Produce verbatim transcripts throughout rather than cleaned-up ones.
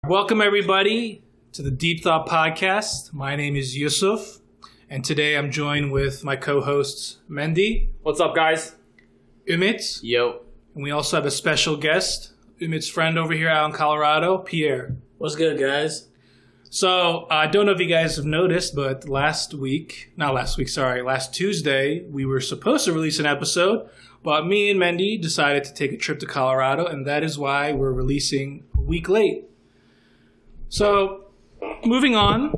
Welcome, everybody, to the Deep Thought Podcast. My name is Yusuf, and today I'm joined with my co-hosts, Mendy. What's up, guys? Umit. Yo. And we also have a special guest, Umit's friend over here out in Colorado, Pierre. What's good, guys? So, I don't know if you guys have noticed, but last week, not last week, sorry, last Tuesday, we were supposed to release an episode, but me and Mendy decided to take a trip to Colorado, and that is why we're releasing a week late. So, moving on,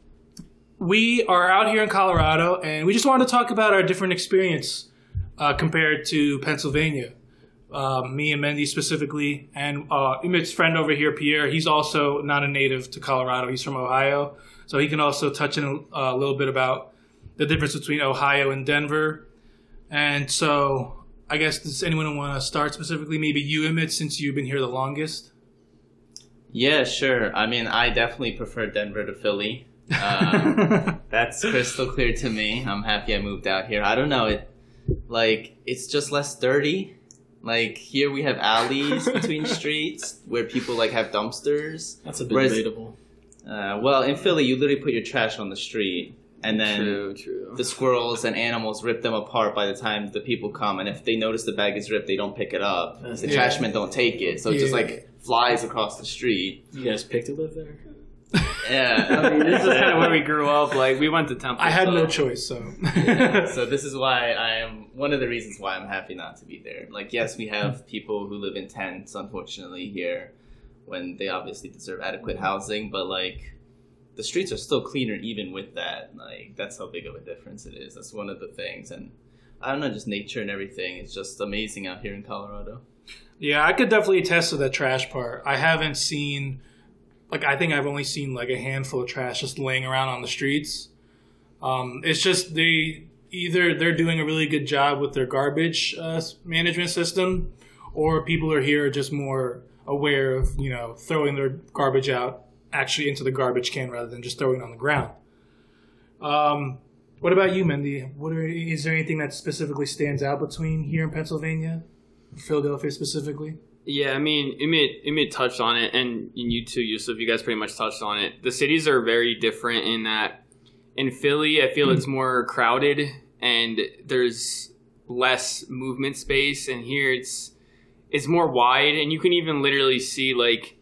we are out here in Colorado, and we just wanted to talk about our different experience uh, compared to Pennsylvania. Um, me and Mendy specifically, and uh, Umit's friend over here, Pierre, he's also not a native to Colorado. He's from Ohio, so he can also touch in a, a little bit about the difference between Ohio and Denver. And so, I guess, does anyone want to start specifically? Maybe you, Umit, since you've been here the longest? Yeah, sure. I mean, I definitely prefer Denver to Philly. Um, that's crystal clear to me. I'm happy I moved out here. I don't know. It like it's just less dirty. Like here we have alleys between streets where people like have dumpsters. That's a bit Whereas, debatable. Uh, well, in Philly, you literally put your trash on the street, and then True, true. the squirrels and animals rip them apart by the time the people come. And if they notice the bag is ripped, they don't pick it up. That's The yeah. trash men don't take it, so it just Yeah. like flies across the street. You guys picked to live there? Yeah. I mean, this is kind of where we grew up. Like, we went to Temple. I had so. no choice, so. So this is why I am one of the reasons why I'm happy not to be there. Like, yes, we have people who live in tents, unfortunately, here, when they obviously deserve adequate housing, but like the streets are still cleaner even with that. Like, that's how big of a difference it is. That's one of the things. And I don't know, just nature and everything. It's just amazing out here in Colorado. Yeah, I could definitely attest to the trash part. I haven't seen, like, I think I've only seen like a handful of trash just laying around on the streets. Um, it's just they either they're doing a really good job with their garbage uh, management system, or people are here just more aware of, you know, throwing their garbage out actually into the garbage can rather than just throwing it on the ground. Um, what about you, Mendy? What are, is there anything that specifically stands out between here in Pennsylvania? Philadelphia specifically? Yeah, I mean, Umit, Umit touched on it, and you too, Yusuf, you guys pretty much touched on it. The cities are very different in that in Philly, I feel it's more crowded and there's less movement space, and here it's it's more wide, and you can even literally see like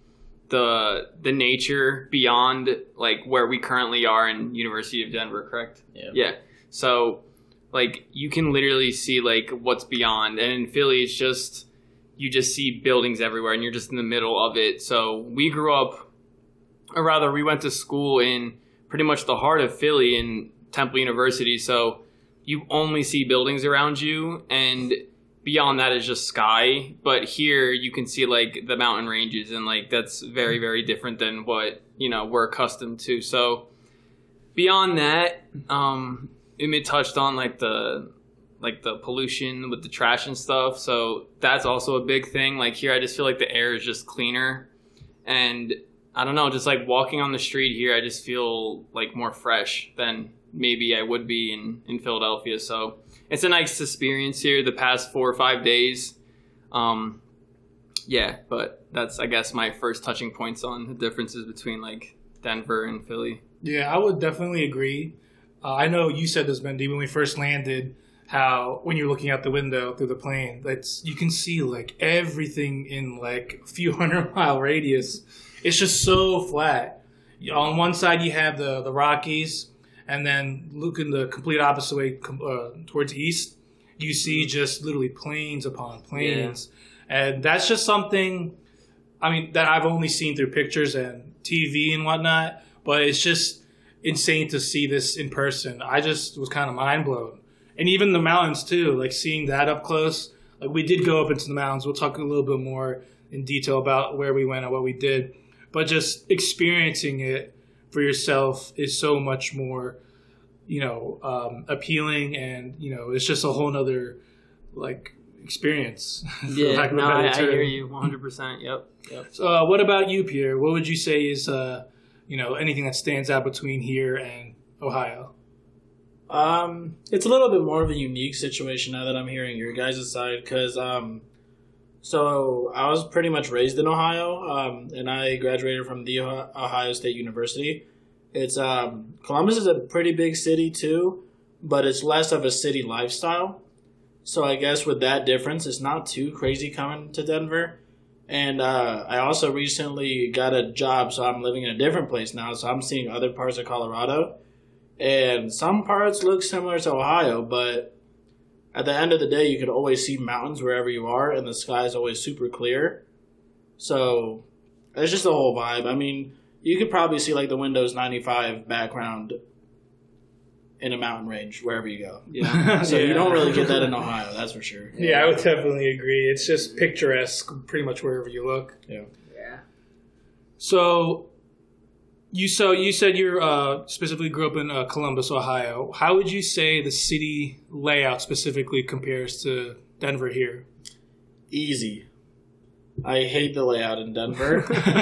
the the nature beyond like where we currently are in University of Denver, correct? Yeah. Yeah. So like you can literally see like what's beyond, and in Philly it's just you just see buildings everywhere and you're just in the middle of it. So we grew up, or rather we went to school in pretty much the heart of Philly in Temple University. So you only see buildings around you, and beyond that is just sky. But here you can see like the mountain ranges, and like that's very, very different than what, you know, we're accustomed to. So beyond that, um, Umit touched on like the like the pollution with the trash and stuff. So that's also a big thing. Like here, I just feel like the air is just cleaner, and I don't know, just like walking on the street here, I just feel like more fresh than maybe I would be in, in Philadelphia. So it's a nice experience here the past four or five days. Um, yeah, but that's, I guess, my first touching points on the differences between like Denver and Philly. Yeah, I would definitely agree. Uh, I know you said this, Mendy, when we first landed, how when you're looking out the window through the plane, that's you can see like everything in like a few hundred mile radius. It's just so flat. On one side you have the, the Rockies, and then looking the complete opposite way uh, towards east, you see just literally plains upon plains. Yeah. And that's just something, I mean, that I've only seen through pictures and T V and whatnot, but it's just insane to see this in person. I just was kind of mind blown. And even the mountains too, like seeing that up close. Like we did go up into the mountains. We'll talk a little bit more in detail about where we went and what we did. But just experiencing it for yourself is so much more, you know, um, appealing, and, you know, it's just a whole nother, like, experience. Yeah, no, I, I hear you one hundred percent. Yep. Yep. So uh, what about you, Pierre? What would you say is, uh, you know, anything that stands out between here and Ohio? Um, it's a little bit more of a unique situation now that I'm hearing your guys' side, because um, So I was pretty much raised in Ohio, um, and I graduated from the Ohio State University. It's um, Columbus is a pretty big city too, but it's less of a city lifestyle. So I guess with that difference, it's not too crazy coming to Denver. And uh, I also recently got a job, so I'm living in a different place now. So I'm seeing other parts of Colorado. And some parts look similar to Ohio, but at the end of the day, you can always see mountains wherever you are, and the sky is always super clear. So it's just the whole vibe. I mean, you could probably see like the Windows ninety-five background in a mountain range wherever you go. Yeah. So Yeah. you don't really get that in Ohio, that's for sure. Yeah, I would definitely agree. It's just picturesque pretty much wherever you look. Yeah. Yeah. So you so you said you uh, specifically grew up in uh, Columbus, Ohio. How would you say the city layout specifically compares to Denver here? Easy. I hate the layout in Denver.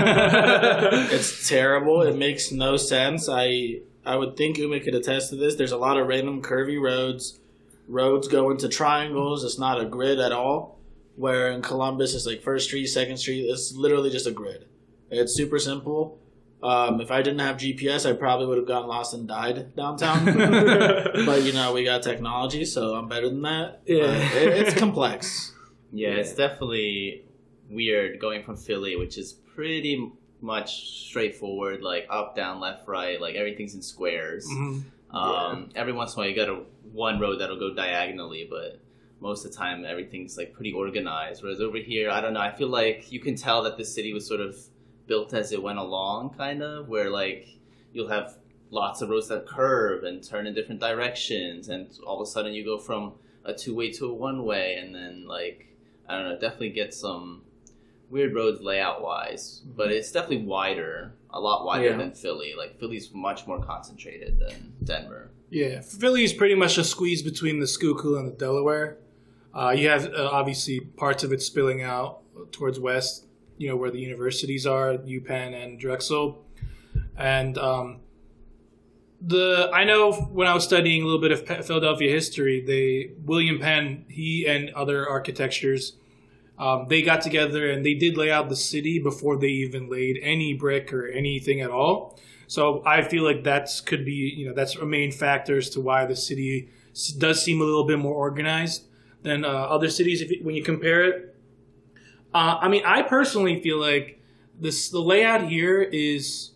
It's terrible. It makes no sense. I I would think Uma could attest to this. There's a lot of random curvy roads. Roads go into triangles. It's not a grid at all. Where in Columbus, it's like First Street, Second Street. It's literally just a grid. It's super simple. Um, if I didn't have G P S, I probably would have gotten lost and died downtown. But, you know, we got technology, so I'm better than that. Yeah. But it, it's complex. Yeah, it's definitely weird going from Philly, which is pretty much straightforward, like up, down, left, right, like everything's in squares. Mm-hmm. Um, every once in a while, you got a one road that'll go diagonally, but most of the time, everything's like pretty organized. Whereas over here, I don't know. I feel like you can tell that the city was sort of built as it went along, kind of, where like you'll have lots of roads that curve and turn in different directions, and all of a sudden you go from a two-way to a one-way, and then like I don't know, definitely get some weird roads layout-wise, but it's definitely wider, a lot wider Yeah. than Philly. Like Philly's much more concentrated than Denver. Yeah, Philly is pretty much a squeeze between the Schuylkill and the Delaware. Uh, you have uh, obviously parts of it spilling out towards west, you know, where the universities are, UPenn and Drexel. And um, the I know when I was studying a little bit of Pe- Philadelphia history, they William Penn, he and other architectures, um, they got together and they did lay out the city before they even laid any brick or anything at all. So I feel like that's could be, you know, that's a main factor as to why the city s- does seem a little bit more organized than uh, other cities if you, when you compare it. Uh, I mean, I personally feel like this the layout here is,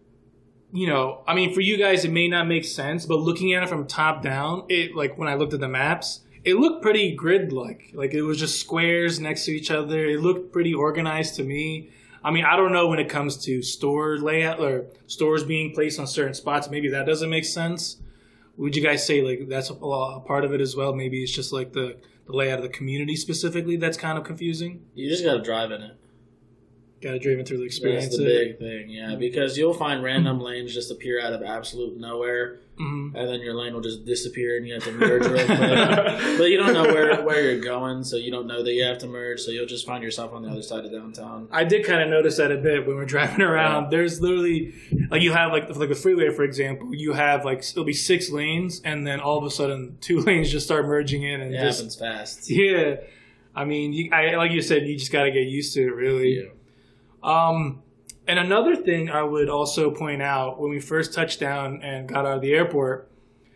you know, I mean, for you guys it may not make sense, but looking at it from top down, it like when I looked at the maps, it looked pretty grid-like. Like it was just squares next to each other. It looked pretty organized to me. I mean, I don't know when it comes to store layout or stores being placed on certain spots. Maybe that doesn't make sense. Would you guys say like that's a, a part of it as well? Maybe it's just like the, the layout of the community specifically that's kind of confusing. You just got to drive in it. Got to drive through the experience. That's the it. big thing, yeah. Because you'll find random lanes just appear out of absolute nowhere, Mhm. and then your lane will just disappear, and you have to merge real quick. But you don't know where, where you're going, so you don't know that you have to merge, so you'll just find yourself on the other side of downtown. I did kind of notice that a bit when we're driving around. Yeah. There's literally, like you have like like the freeway, for example, you have like it'll be six lanes, and then all of a sudden two lanes just start merging in, and It just happens fast. yeah. I mean, you, I, like you said, you just got to get used to it, really. Yeah. Um, and another thing I would also point out when we first touched down and got out of the airport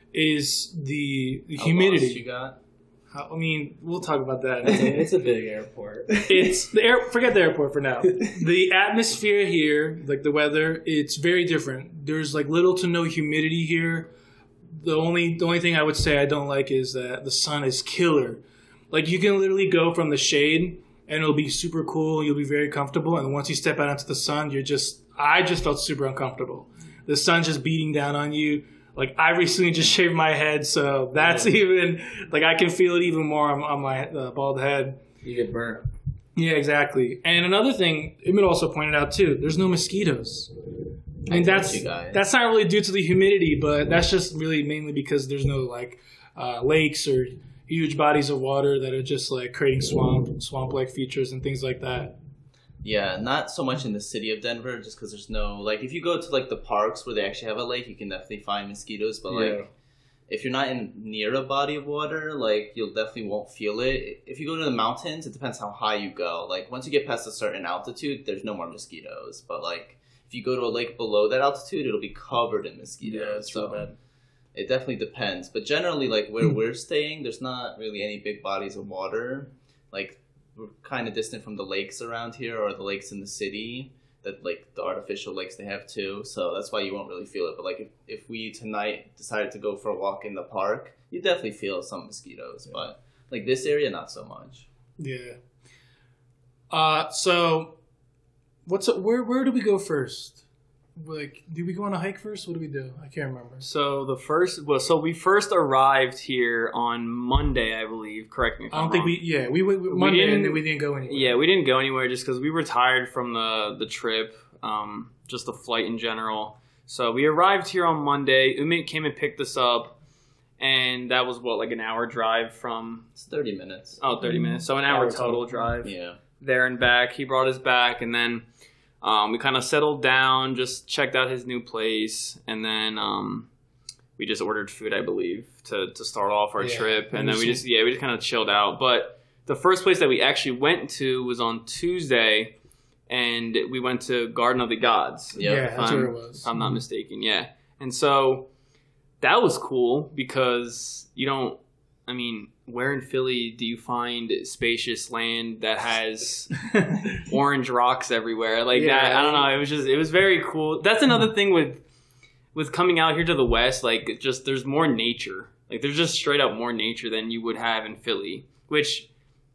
is the, the How humidity. lost you got? How- I mean, we'll talk about that. It's a, it's a big airport. It's the air. Forget the airport for now. The atmosphere here, like the weather, it's very different. There's like little to no humidity here. The only the only thing I would say I don't like is that the sun is killer. Like you can literally go from the shade and it'll be super cool. You'll be very comfortable, and once you step out into the sun, you're just. I just felt super uncomfortable. The sun's just beating down on you. Like I recently just shaved my head, so that's Yeah. even like I can feel it even more on, on my uh, bald head. You get burnt. Yeah, exactly. And another thing, Emmett also pointed out too, there's no mosquitoes. I mean, I told that's you guys. that's not really due to the humidity, but that's just really mainly because there's no like uh, lakes or huge bodies of water that are just like creating swamp swamp-like features and things like that. Yeah, not so much in the city of Denver, just because there's no like. If you go to like the parks where they actually have a lake, you can definitely find mosquitoes. But Yeah. like if you're not in near a body of water, like you'll definitely won't feel it. If you go to the mountains, it depends how high you go. Like once you get past a certain altitude, there's no more mosquitoes. But like if you go to a lake below that altitude, it'll be covered in mosquitoes. Yeah, it's real so bad. it definitely depends. But generally, like where we're staying, there's not really any big bodies of water. Like we're kind of distant from the lakes around here or the lakes in the city. That like the artificial lakes they have too, so that's why you won't really feel it. But like if, if we tonight decided to go for a walk in the park, you definitely feel some mosquitoes. Yeah. But like this area, not so much. Yeah. Uh, so what's where where do we go first? Like, do we go on a hike first? What do we do? I can't remember. So the first, well, so we first arrived here on Monday, I believe. Correct me if I don't I'm think wrong. we. Yeah, we went We Monday didn't- and then we didn't go anywhere. Yeah, we didn't go anywhere just because we were tired from the the trip, um, just the flight in general. So we arrived here on Monday. Umit came and picked us up, and that was what, like an hour drive from. It's thirty minutes. Oh, thirty minutes. So an hour Hour total total. drive. Yeah. There and back. He brought us back, and then um, we kind of settled down, just checked out his new place, and then um, we just ordered food, I believe, to, to start off our Yeah, trip. And and then we we see- just, yeah, we just kind of chilled out. But the first place that we actually went to was on Tuesday, and we went to Garden of the Gods. Yep. Yeah, if that's I'm- where it was. If I'm not mistaken, yeah. And so that was cool because you don't, I mean, where in Philly do you find spacious land that has orange rocks everywhere? Like Yeah. that, I don't know. It was just, it was very cool. That's another thing with, with coming out here to the West, like it just, there's more nature. Like there's just straight up more nature than you would have in Philly, which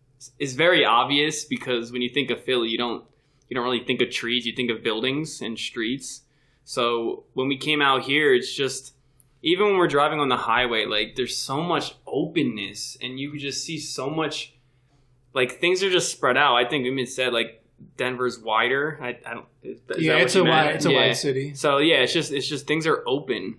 is very obvious because when you think of Philly, you don't, you don't really think of trees, you think of buildings and streets. So when we came out here, it's just, even when we're driving on the highway, like there's so much openness and you just see so much, like things are just spread out. I think Umit said like Denver's wider. I, I don't, is that yeah, what it's you a meant? wide, it's a Yeah. wide city. So yeah, it's just, it's just things are open.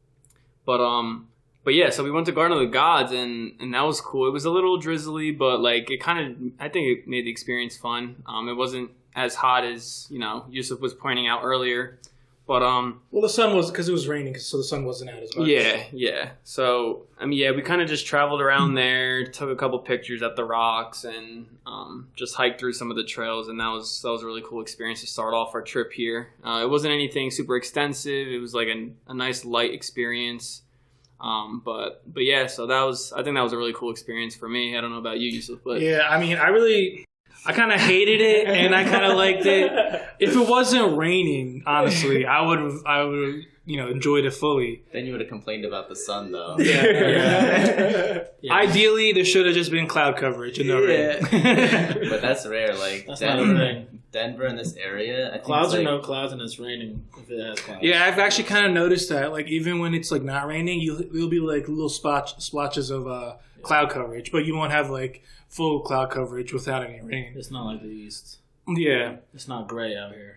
But, um, but yeah, so we went to Garden of the Gods and, and that was cool. It was a little drizzly, but like it kind of, I think it made the experience fun. Um, it wasn't as hot as, you know, Yusuf was pointing out earlier. But um, Well, the sun was because it was raining, so the sun wasn't out as much. yeah, yeah. So I mean, yeah, we kind of just traveled around there, took a couple pictures at the rocks, and um, just hiked through some of the trails, and that was that was a really cool experience to start off our trip here. Uh, it wasn't anything super extensive. It was like a, a nice light experience. Um, but but yeah, so that was I think that was a really cool experience for me. I don't know about you, Yusuf, but Yeah, I mean, I really, I kind of hated it, and I kind of liked it. If it wasn't raining, honestly, I would have, I would have, you know, enjoyed it fully. Then you would have complained about the sun, though. Yeah. Yeah. Yeah. Ideally, there should have just been cloud coverage and no rain. But that's rare. Like That's not a Denver, thing. Denver in this area, I think Clouds it's or like, no clouds, and it's raining if it has clouds. Yeah, I've actually kind of noticed that. Like, even when it's like not raining, you you'll be like little spot, splotches of uh, cloud coverage, but you won't have like full cloud coverage without any rain. It's not like the East. Yeah. It's not gray out here.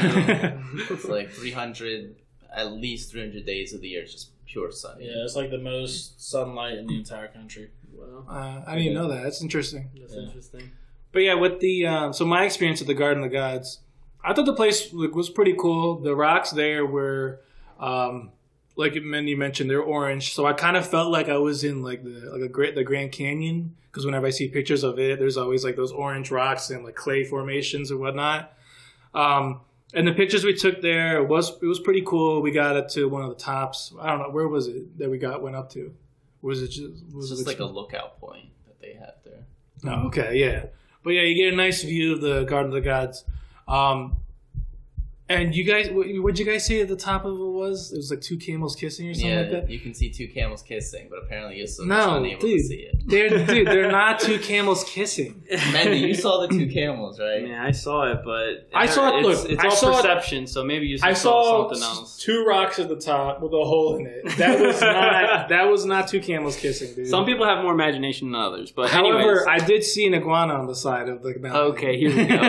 It's like three hundred, at least three hundred days of the year, it's just pure sun. Yeah, it's like the most sunlight in the entire country. well, Uh, I didn't even know that. That's interesting. that's Yeah. interesting. But yeah, with the um, so my experience at the Garden of the Gods, I thought the place like, was pretty cool. The rocks there were, um, like Mindy mentioned, they're orange. So I kind of felt like I was in like the like a great the Grand Canyon because whenever I see pictures of it, there's always like those orange rocks and like clay formations and whatnot. Um, and the pictures we took there was it was pretty cool. We got up to one of the tops. I don't know where was it that we got went up to. Was it just was It's just it like a lookout point that they have there. Oh, okay, yeah. But yeah, you get a nice view of the Garden of the Gods. Um, and you guys, what would you guys say at the top of it was? It was like two camels kissing or something Yeah, like that? you can see two camels kissing, but apparently Yusuf No, was unable dude. to see it. They're, dude, they're not two camels kissing. Mandy, you saw the two camels, right? Yeah, I saw it, but I saw it- It's, look, it's I all saw it- perception, so maybe you I saw, saw something else. two rocks at the top with a hole in it. That was not that was not two camels kissing, dude. Some people have more imagination than others, but However, anyways. I did see an iguana on the side of the mountain. Okay, here we go.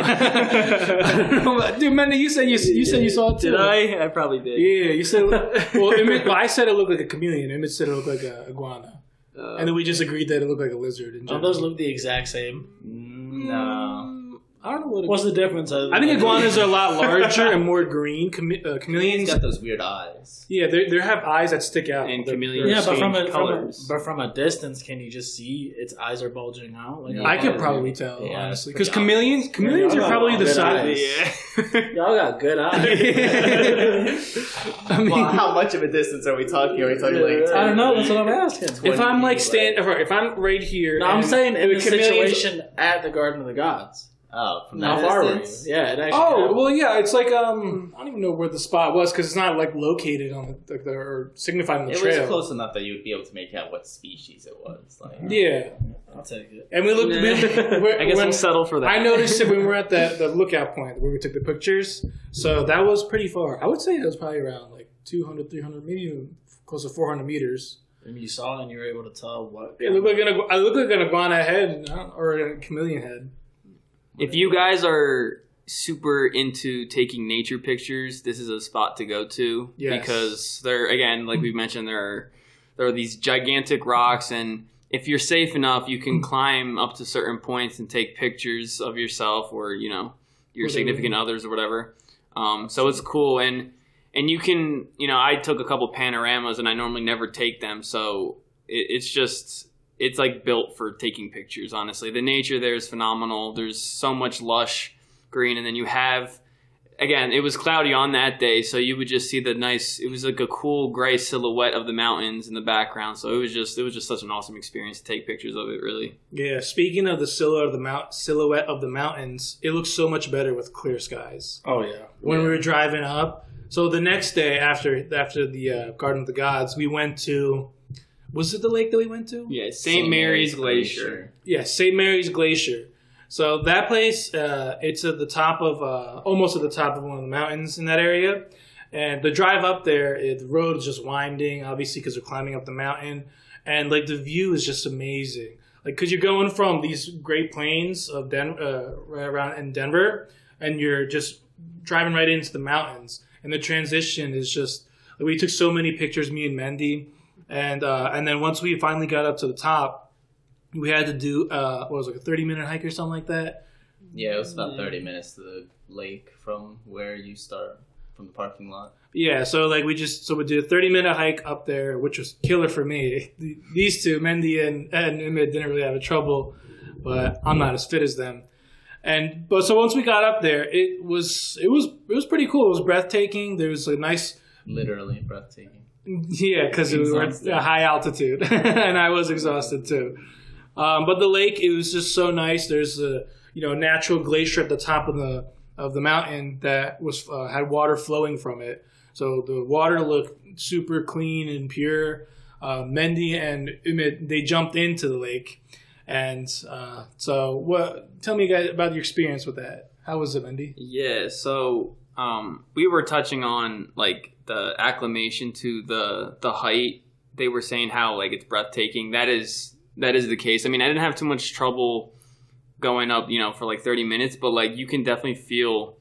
I don't know about- dude, Mandy, you said you, you said you saw it too. Did I? I probably did. Yeah, you said. Well, Emmett, well, I said it looked like a chameleon. Emmett said it looked like a iguana, Uh, and then we just agreed that it looked like a lizard. In Don't general. those look the exact same? Mm, No. I don't know what. It, What's the difference? I think iguanas are a lot larger and more green. Chame- uh, chameleons got those weird eyes. Yeah, they they have eyes that stick out. And They're- chameleons they're Yeah, but from, change a, from a, colors. but from a distance, can you just see its eyes are bulging out? Like, I could probably tell, Yeah, honestly, it's because pretty chameleons, chameleons Yeah, are probably the good size. eyes. Yeah. Y'all got good eyes. I mean, Well, how much of a distance are we talking? Are we talking like? ten I don't know. That's feet? what I'm asking. if I'm like feet, stand, if, if I'm right here, No, I'm and saying in the the chameleons- situation at the Garden of the Gods. Oh, from How that far were you? distance. Yeah, it actually. Oh happened. well, yeah. It's like um, I don't even know where the spot was because it's not like located on the, like the or signified on the It trail. was close enough that you would be able to make out what species it was. Like, Yeah, I'll take it. and we looked. We, I guess when- we'll settle for that. I noticed it when we were at the, the lookout point where we took the pictures. So that was pretty far. I would say it was probably around like two hundred, three hundred, maybe even close to four hundred meters. And you saw it and you were able to tell what. It looked like an, I looked like an iguana head or a chameleon head. If you guys are super into taking nature pictures, this is a spot to go to. Yes. Because there, again, like we mentioned, there are there are these gigantic rocks, and if you're safe enough, you can climb up to certain points and take pictures of yourself or you know your Whatever. significant others or whatever. Um, so it's cool, and and you can, you know, I took a couple panoramas, and I normally never take them, so it, it's just. It's like built for taking pictures, honestly. The nature there is phenomenal. There's so much lush green. And then you have, again, it was cloudy on that day. So you would just see the nice, it was like a cool gray silhouette of the mountains in the background. So it was just, it was just such an awesome experience to take pictures of it, really. Yeah, speaking of the silhouette of the mount, silhouette of the mountains, it looks so much better with clear skies. Oh, yeah. When we were driving up, so the next day after after the uh, Garden of the Gods, we went to. Was it the lake that we went to? Yeah, Saint Mary's Glacier. Yeah, Saint Mary's Glacier. So that place, uh, it's at the top of, uh, almost at the top of one of the mountains in that area. And the drive up there, it, the road is just winding, obviously, because we're climbing up the mountain. And, like, the view is just amazing. Like, because you're going from these great plains of Den- uh, right around in Denver, and you're just driving right into the mountains. And the transition is just, like, we took so many pictures, me and Mendy. And uh, and then once we finally got up to the top, we had to do uh, what was it, like a thirty minute hike or something like that. Yeah, it was about thirty minutes to the lake from where you start, from the parking lot. Yeah, so like we just so we did a thirty minute hike up there, which was killer for me. These two, Mendy and and Emmett, didn't really have a trouble, but I'm not as fit as them. And but so once we got up there, it was it was it was pretty cool. It was breathtaking. There was a nice. Literally breathtaking. Yeah, because we were at a high altitude, and I was exhausted too. Um, but the lake, it was just so nice. There's a you know natural glacier at the top of the of the mountain that was uh, had water flowing from it. So the water looked super clean and pure. Uh, Mendy and Umit, they jumped into the lake, and uh, so what? Tell me, guys, about your experience with that. How was it, Mendy? Yeah, so um, we were touching on like the acclimation to the the height. They were saying how like it's breathtaking. That is that is the case. I mean, I didn't have too much trouble going up, you know, for like thirty minutes, but like you can definitely feel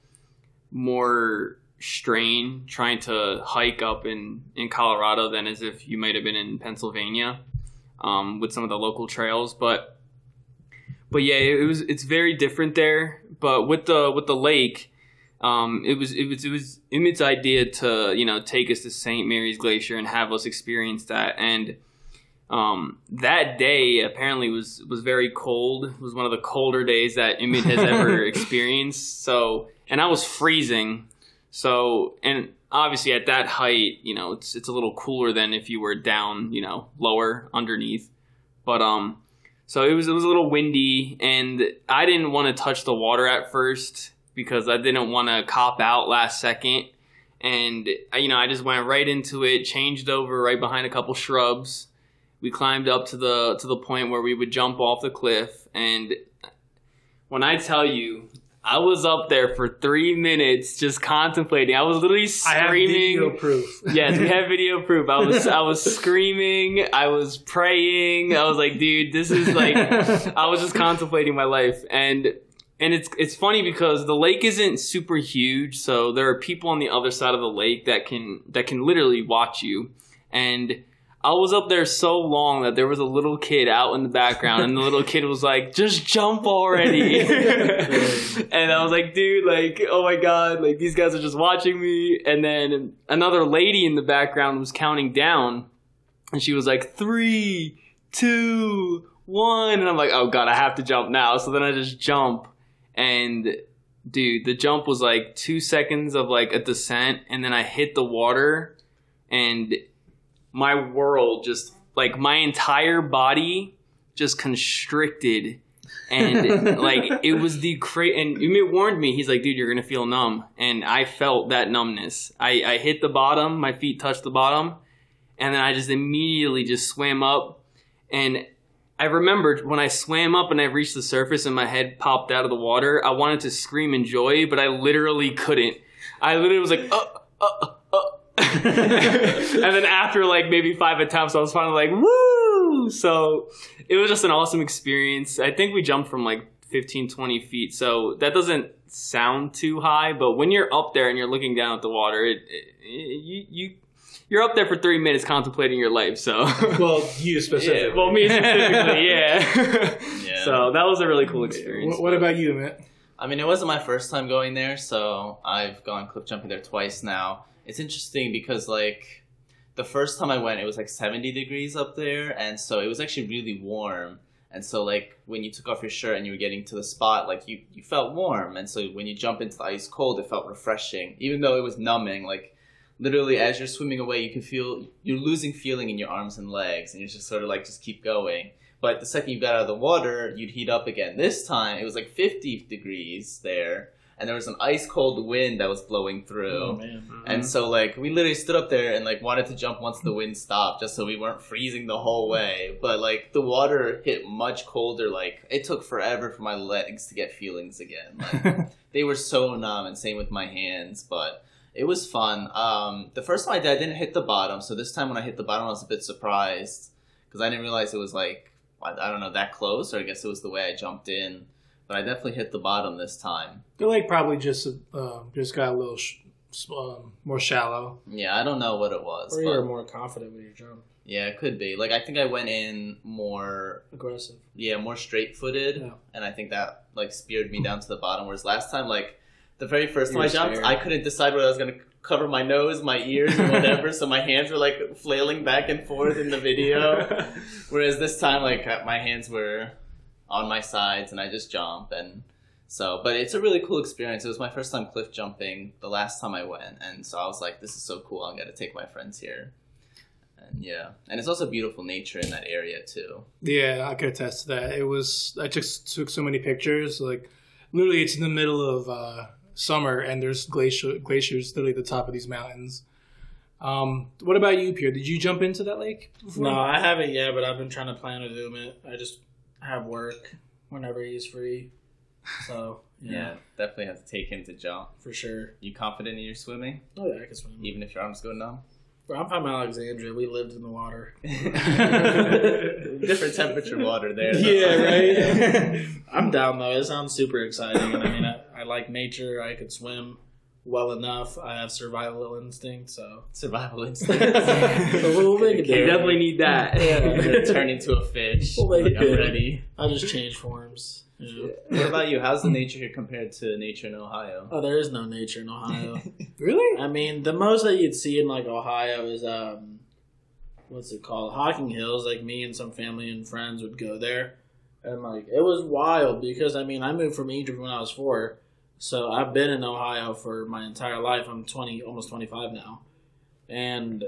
more strain trying to hike up in in Colorado than as if you might have been in Pennsylvania um, with some of the local trails. But but yeah, it was it's very different there. But with the with the lake. Um, it was it was it was Emmett's idea to you know take us to Saint Mary's Glacier and have us experience that, and um, that day apparently was was very cold. It was one of the colder days that Emmett has ever experienced. So, and I was freezing. So, and obviously at that height, you know, it's it's a little cooler than if you were down, you know, lower underneath. But um, so it was it was a little windy, and I didn't want to touch the water at first, because I didn't want to cop out last second. And, you know, I just went right into it, changed over right behind a couple shrubs. We climbed up to the to the point where we would jump off the cliff. And when I tell you, I was up there for three minutes just contemplating. I was literally screaming. I have video proof. Yes, we have video proof. I was I was screaming. I was praying. I was like, dude, this is like, I was just contemplating my life. And And it's it's funny because the lake isn't super huge, so there are people on the other side of the lake that can that can literally watch you. And I was up there so long that there was a little kid out in the background, and the little kid was like, just jump already. And I was like, dude, like, oh my God, like, these guys are just watching me. And then another lady in the background was counting down, and she was like, three, two, one. And I'm like, oh God, I have to jump now. So then I just jump, and dude, the jump was like two seconds of like a descent, and then I hit the water, and my world just, like, my entire body just constricted. And, like, it was the cra- and Umit warned me. He's like, dude, you're going to feel numb. And I felt that numbness. I, I hit the bottom. My feet touched the bottom. And then I just immediately just swam up. And I remembered when I swam up and I reached the surface and my head popped out of the water, I wanted to scream in joy, but I literally couldn't. I literally was like, uh, uh, uh. And then after like maybe five attempts, I was finally like, woo! So it was just an awesome experience. I think we jumped from like fifteen, twenty feet. So that doesn't sound too high, but when you're up there and you're looking down at the water, it, it, you, you, you're up there for three minutes contemplating your life. So, well, you specifically. Yeah, well, me specifically, yeah. Yeah. So that was a really cool experience. What, what about you, Matt? I mean, it wasn't my first time going there, so I've gone cliff jumping there twice now. It's interesting because, like, the first time I went, it was like seventy degrees up there, and so it was actually really warm. And so, like, when you took off your shirt and you were getting to the spot, like, you, you felt warm. And so when you jump into the ice cold, it felt refreshing, even though it was numbing. Like, literally, as you're swimming away, you can feel, you're losing feeling in your arms and legs, and you're just sort of like, just keep going. But the second you got out of the water, you'd heat up again. This time, it was like fifty degrees there. And there was an ice cold wind that was blowing through. Oh, man. Mm-hmm. And so, like, we literally stood up there and, like, wanted to jump once the wind stopped just so we weren't freezing the whole way. But, like, the water hit much colder. Like, it took forever for my legs to get feelings again. Like, they were so numb, and same with my hands. But it was fun. Um, the first time I did, I didn't hit the bottom. So this time when I hit the bottom, I was a bit surprised. Because I didn't realize it was, like, I don't know, that close. Or I guess it was the way I jumped in. But I definitely hit the bottom this time. The lake probably just uh, just got a little sh- um, more shallow. Yeah, I don't know what it was. Or but you're more confident when you jump. yeah, it could be. Like, I think I went in more, Aggressive. yeah, more straight-footed. Yeah. And I think that, like, speared me down to the bottom. Whereas last time, like, the very first You time I were jumped, scared. I couldn't decide whether I was going to cover my nose, my ears, or whatever. So my hands were, like, flailing back and forth in the video. Whereas this time, like, my hands were on my sides and I just jump. And so, but it's a really cool experience. It was my first time cliff jumping the last time I went. And so I was like, this is so cool. I'm going to take my friends here. And yeah. And it's also beautiful nature in that area too. Yeah, I could attest to that. It was, I just took so many pictures. Like, literally, it's in the middle of uh, summer, and there's glacier, glaciers literally at the top of these mountains. Um, what about you, Pierre? Did you jump into that lake before? No, I haven't yet, but I've been trying to plan to do it. I just have work whenever he's free. So, yeah, Yeah. Definitely have to take him to jump. for sure. You confident in your swimming? Oh, yeah, I can swim. Even if your arms go numb? Bro, I'm from Alexandria. We lived in the water. Different temperature water there. though. Yeah, right? I'm down, though. It sounds super exciting. And I mean, I, I like nature. I could swim well enough. I have survival instinct, so. Survival instinct. We'll make it You there. definitely need that. I'm gonna turn into a fish. We'll make Like, it I'm good. ready. I'll just change forms. You know? What about you? How's the nature here compared to nature in Ohio? Oh, there is no nature in Ohio. Really? I mean, the most that you'd see in like Ohio is um, what's it called? Hocking Hills. Like me and some family and friends would go there, and like it was wild because I mean I moved from Egypt when I was four, so I've been in Ohio for my entire life. I'm twenty, almost twenty-five now, and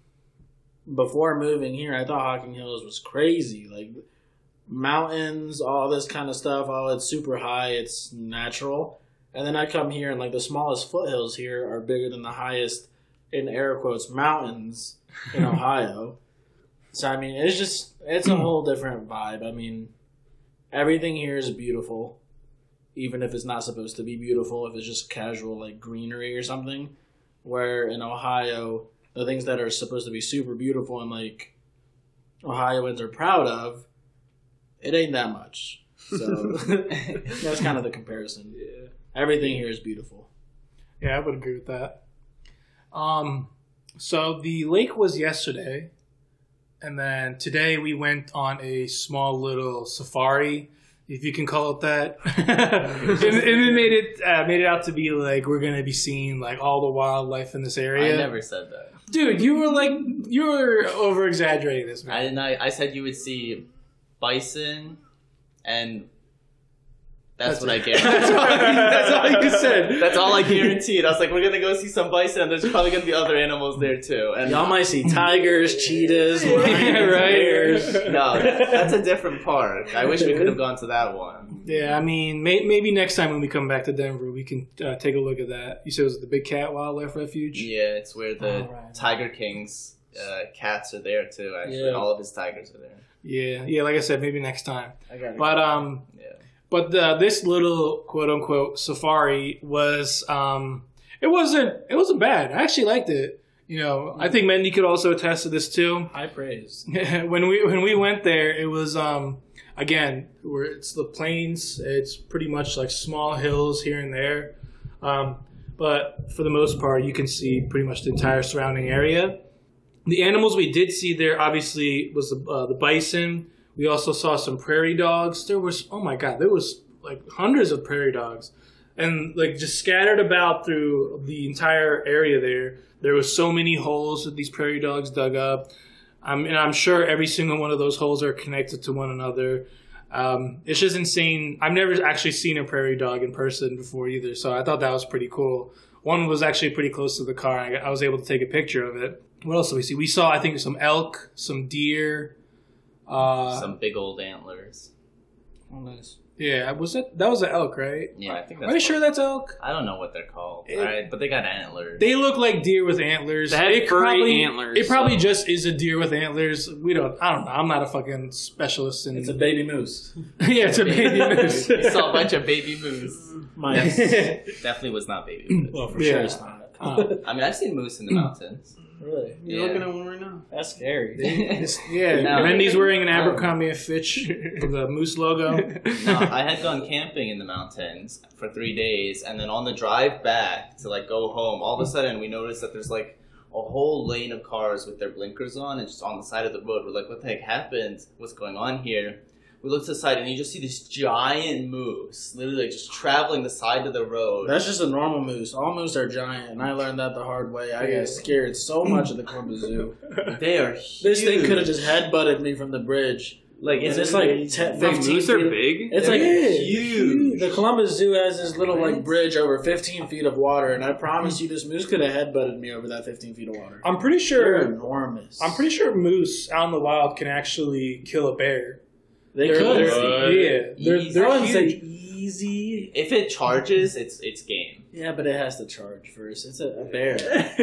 before moving here, I thought Hocking Hills was crazy. Like mountains, all this kind of stuff. Oh, it's super high. It's natural. And then I come here, and like the smallest foothills here are bigger than the highest, in air quotes, mountains in Ohio. So I mean, it's just it's a whole different vibe. I mean, everything here is beautiful, even if it's not supposed to be beautiful. If it's just casual like greenery or something, where in Ohio, the things that are supposed to be super beautiful and like Ohioans are proud of, it ain't that much. So that's kind of the comparison. Yeah. Everything here is beautiful. Yeah, I would agree with that. Um, so the lake was yesterday. and then today we went on a small little safari, if you can call it that. and, and it made it uh, made it out to be like we're gonna be seeing like all the wildlife in this area. I never said that. Dude, you were like you were over exaggerating this, man. I didn't. I, I said you would see bison, and that's, that's what I guaranteed. that's, all, that's all you said. That's all I guaranteed. I was like, we're gonna go see some bison, and there's probably gonna be other animals there too. And y'all might see tigers, cheetahs, lions, right? bears. No, that's a different park. I wish we could have gone to that one. Yeah, I mean, may, maybe next time when we come back to Denver, we can uh, take a look at that. You said it was the Big Cat Wildlife Refuge? Yeah, it's where the right. Tiger King's uh, cats are there too. Actually, Yeah. all of his tigers are there. Yeah, yeah. Like I said, maybe next time. I got it. But um, Yeah. but the, this little quote unquote safari was um, it wasn't it wasn't bad. I actually liked it. You know, I think Mendy could also attest to this too. High praise. when we when we went there, it was um again where it's the plains. It's pretty much like small hills here and there, um, but for the most part, you can see pretty much the entire surrounding area. The animals we did see there obviously was the uh, the bison. We also saw some prairie dogs. There was oh my god, there was like hundreds of prairie dogs, and like just scattered about through the entire area there. There was so many holes that these prairie dogs dug up. Um, and I'm sure every single one of those holes are connected to one another. Um, it's just insane. I've never actually seen a prairie dog in person before either, so I thought that was pretty cool. One was actually pretty close to the car. I, I was able to take a picture of it. What else did we see? We saw, I think, some elk, some deer. Uh, Some big old antlers. Oh, nice. yeah, was that that was an elk, right? Yeah, I think Are that's. you sure that's elk? I don't know what they're called, It- right? But they got antlers. They look like deer with antlers. They had it furry probably, antlers, It probably so- just is a deer with antlers. We don't. I don't know. I'm not a fucking specialist in. It's a baby moose. yeah, it's a baby moose. We saw a bunch of baby moose. Mice. Definitely was not baby moose. Well, for Yeah. sure it's not. Uh, I mean, I've seen moose in the mountains. Really? You're Yeah. looking at one right now. That's scary. It's- yeah, No. Mendy's wearing an Abercrombie and Fitch with the moose logo. No, I had gone camping in the mountains for three days, and then on the drive back to like go home, all of a sudden we noticed that there's like a whole lane of cars with their blinkers on and just on the side of the road. We're like, what the heck happened? What's going on here? We look to the side, and you just see this giant moose, literally like just traveling the side of the road. That's just a normal moose. All moose are giant, and I learned that the hard way. I got scared so much at the Columbus Zoo. They are huge. This thing could have just headbutted me from the bridge. like And it's, it's like really- ten, The fifteen moose are feet. big. It's like They're huge. huge. The Columbus Zoo has this little like bridge over fifteen feet of water, and I promise you, this moose could have headbutted me over that fifteen feet of water. I'm pretty They're sure. enormous. I'm pretty sure moose out in the wild can actually kill a bear. they They're- could. they're- yeah, they're, Easy. they're I wouldn't say huge. easy. If it charges, it's it's game. Yeah, but it has to charge first. It's a, a bear.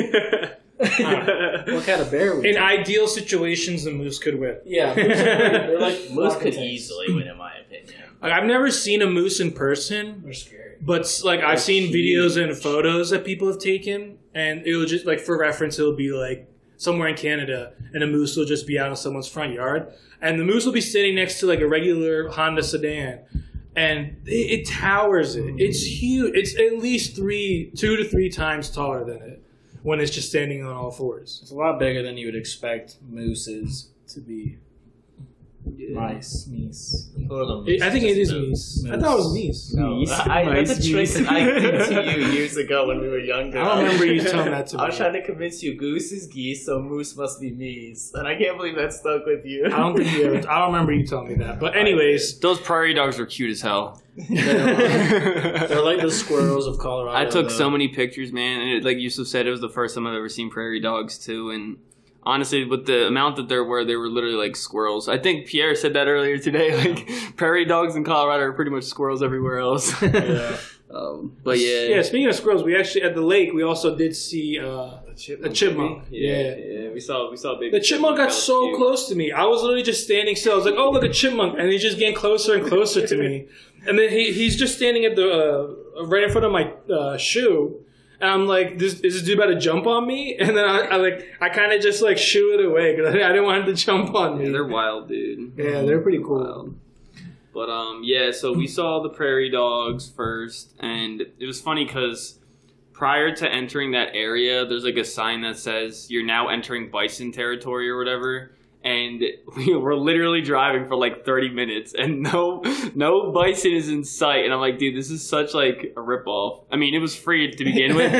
Uh, What kind of bear would in you? ideal situations, the moose could win. Yeah, moose are- they're like Moose rocket could tanks. easily win, in my opinion. Like, I've never seen a moose in person, They're scary. but like I've seen videos and photos that people have taken, and it'll just like for reference, it'll be like somewhere in Canada, and a moose will just be out in someone's front yard, and the moose will be sitting next to like a regular Honda sedan, and it, it towers it. It's huge. It's at least three, two to three times taller than it when it's just standing on all fours. It's a lot bigger than you would expect mooses to be. Mice, meese. It, I think it is meese. I thought it was meese. No, Meese. I, that's a Mice, trick meese. that I did to you years ago when we were younger. I don't remember you telling that to me. I was trying to convince you goose is geese, so moose must be meese. And I can't believe that stuck with you. I don't think you ever, I don't remember you telling me that. But anyways, Those prairie dogs are cute as hell. They're like the squirrels of Colorado. I took though. so many pictures, man. And it, like Yusuf said, it was the first time I've ever seen prairie dogs too. And honestly, with the amount that there were, they were literally like squirrels. I think Pierre said that earlier today. Like prairie dogs in Colorado are pretty much squirrels everywhere else. Yeah. um, but yeah, yeah, speaking of squirrels, we actually, at the lake, we also did see uh, a chipmunk. Yeah, Yeah. yeah, we saw we saw a baby. The chipmunk got so close to me. I was literally just standing still. I was like, oh, look, a chipmunk. And he's just getting closer and closer to me. And then he, he's just standing at the uh, right in front of my uh, shoe. And I'm like, this, is this dude about to jump on me? And then I, I like, I kind of just like shoo it away because I, I didn't want him to jump on me. Yeah, they're wild, dude. Yeah, they're pretty cool. Wild. But um, yeah. So we saw the prairie dogs first, and it was funny because prior to entering that area, there's like a sign that says you're now entering bison territory or whatever. and we were literally driving for like thirty minutes, and no no bison is in sight. And I'm like, dude, this is such like a ripoff. I mean, it was free to begin with.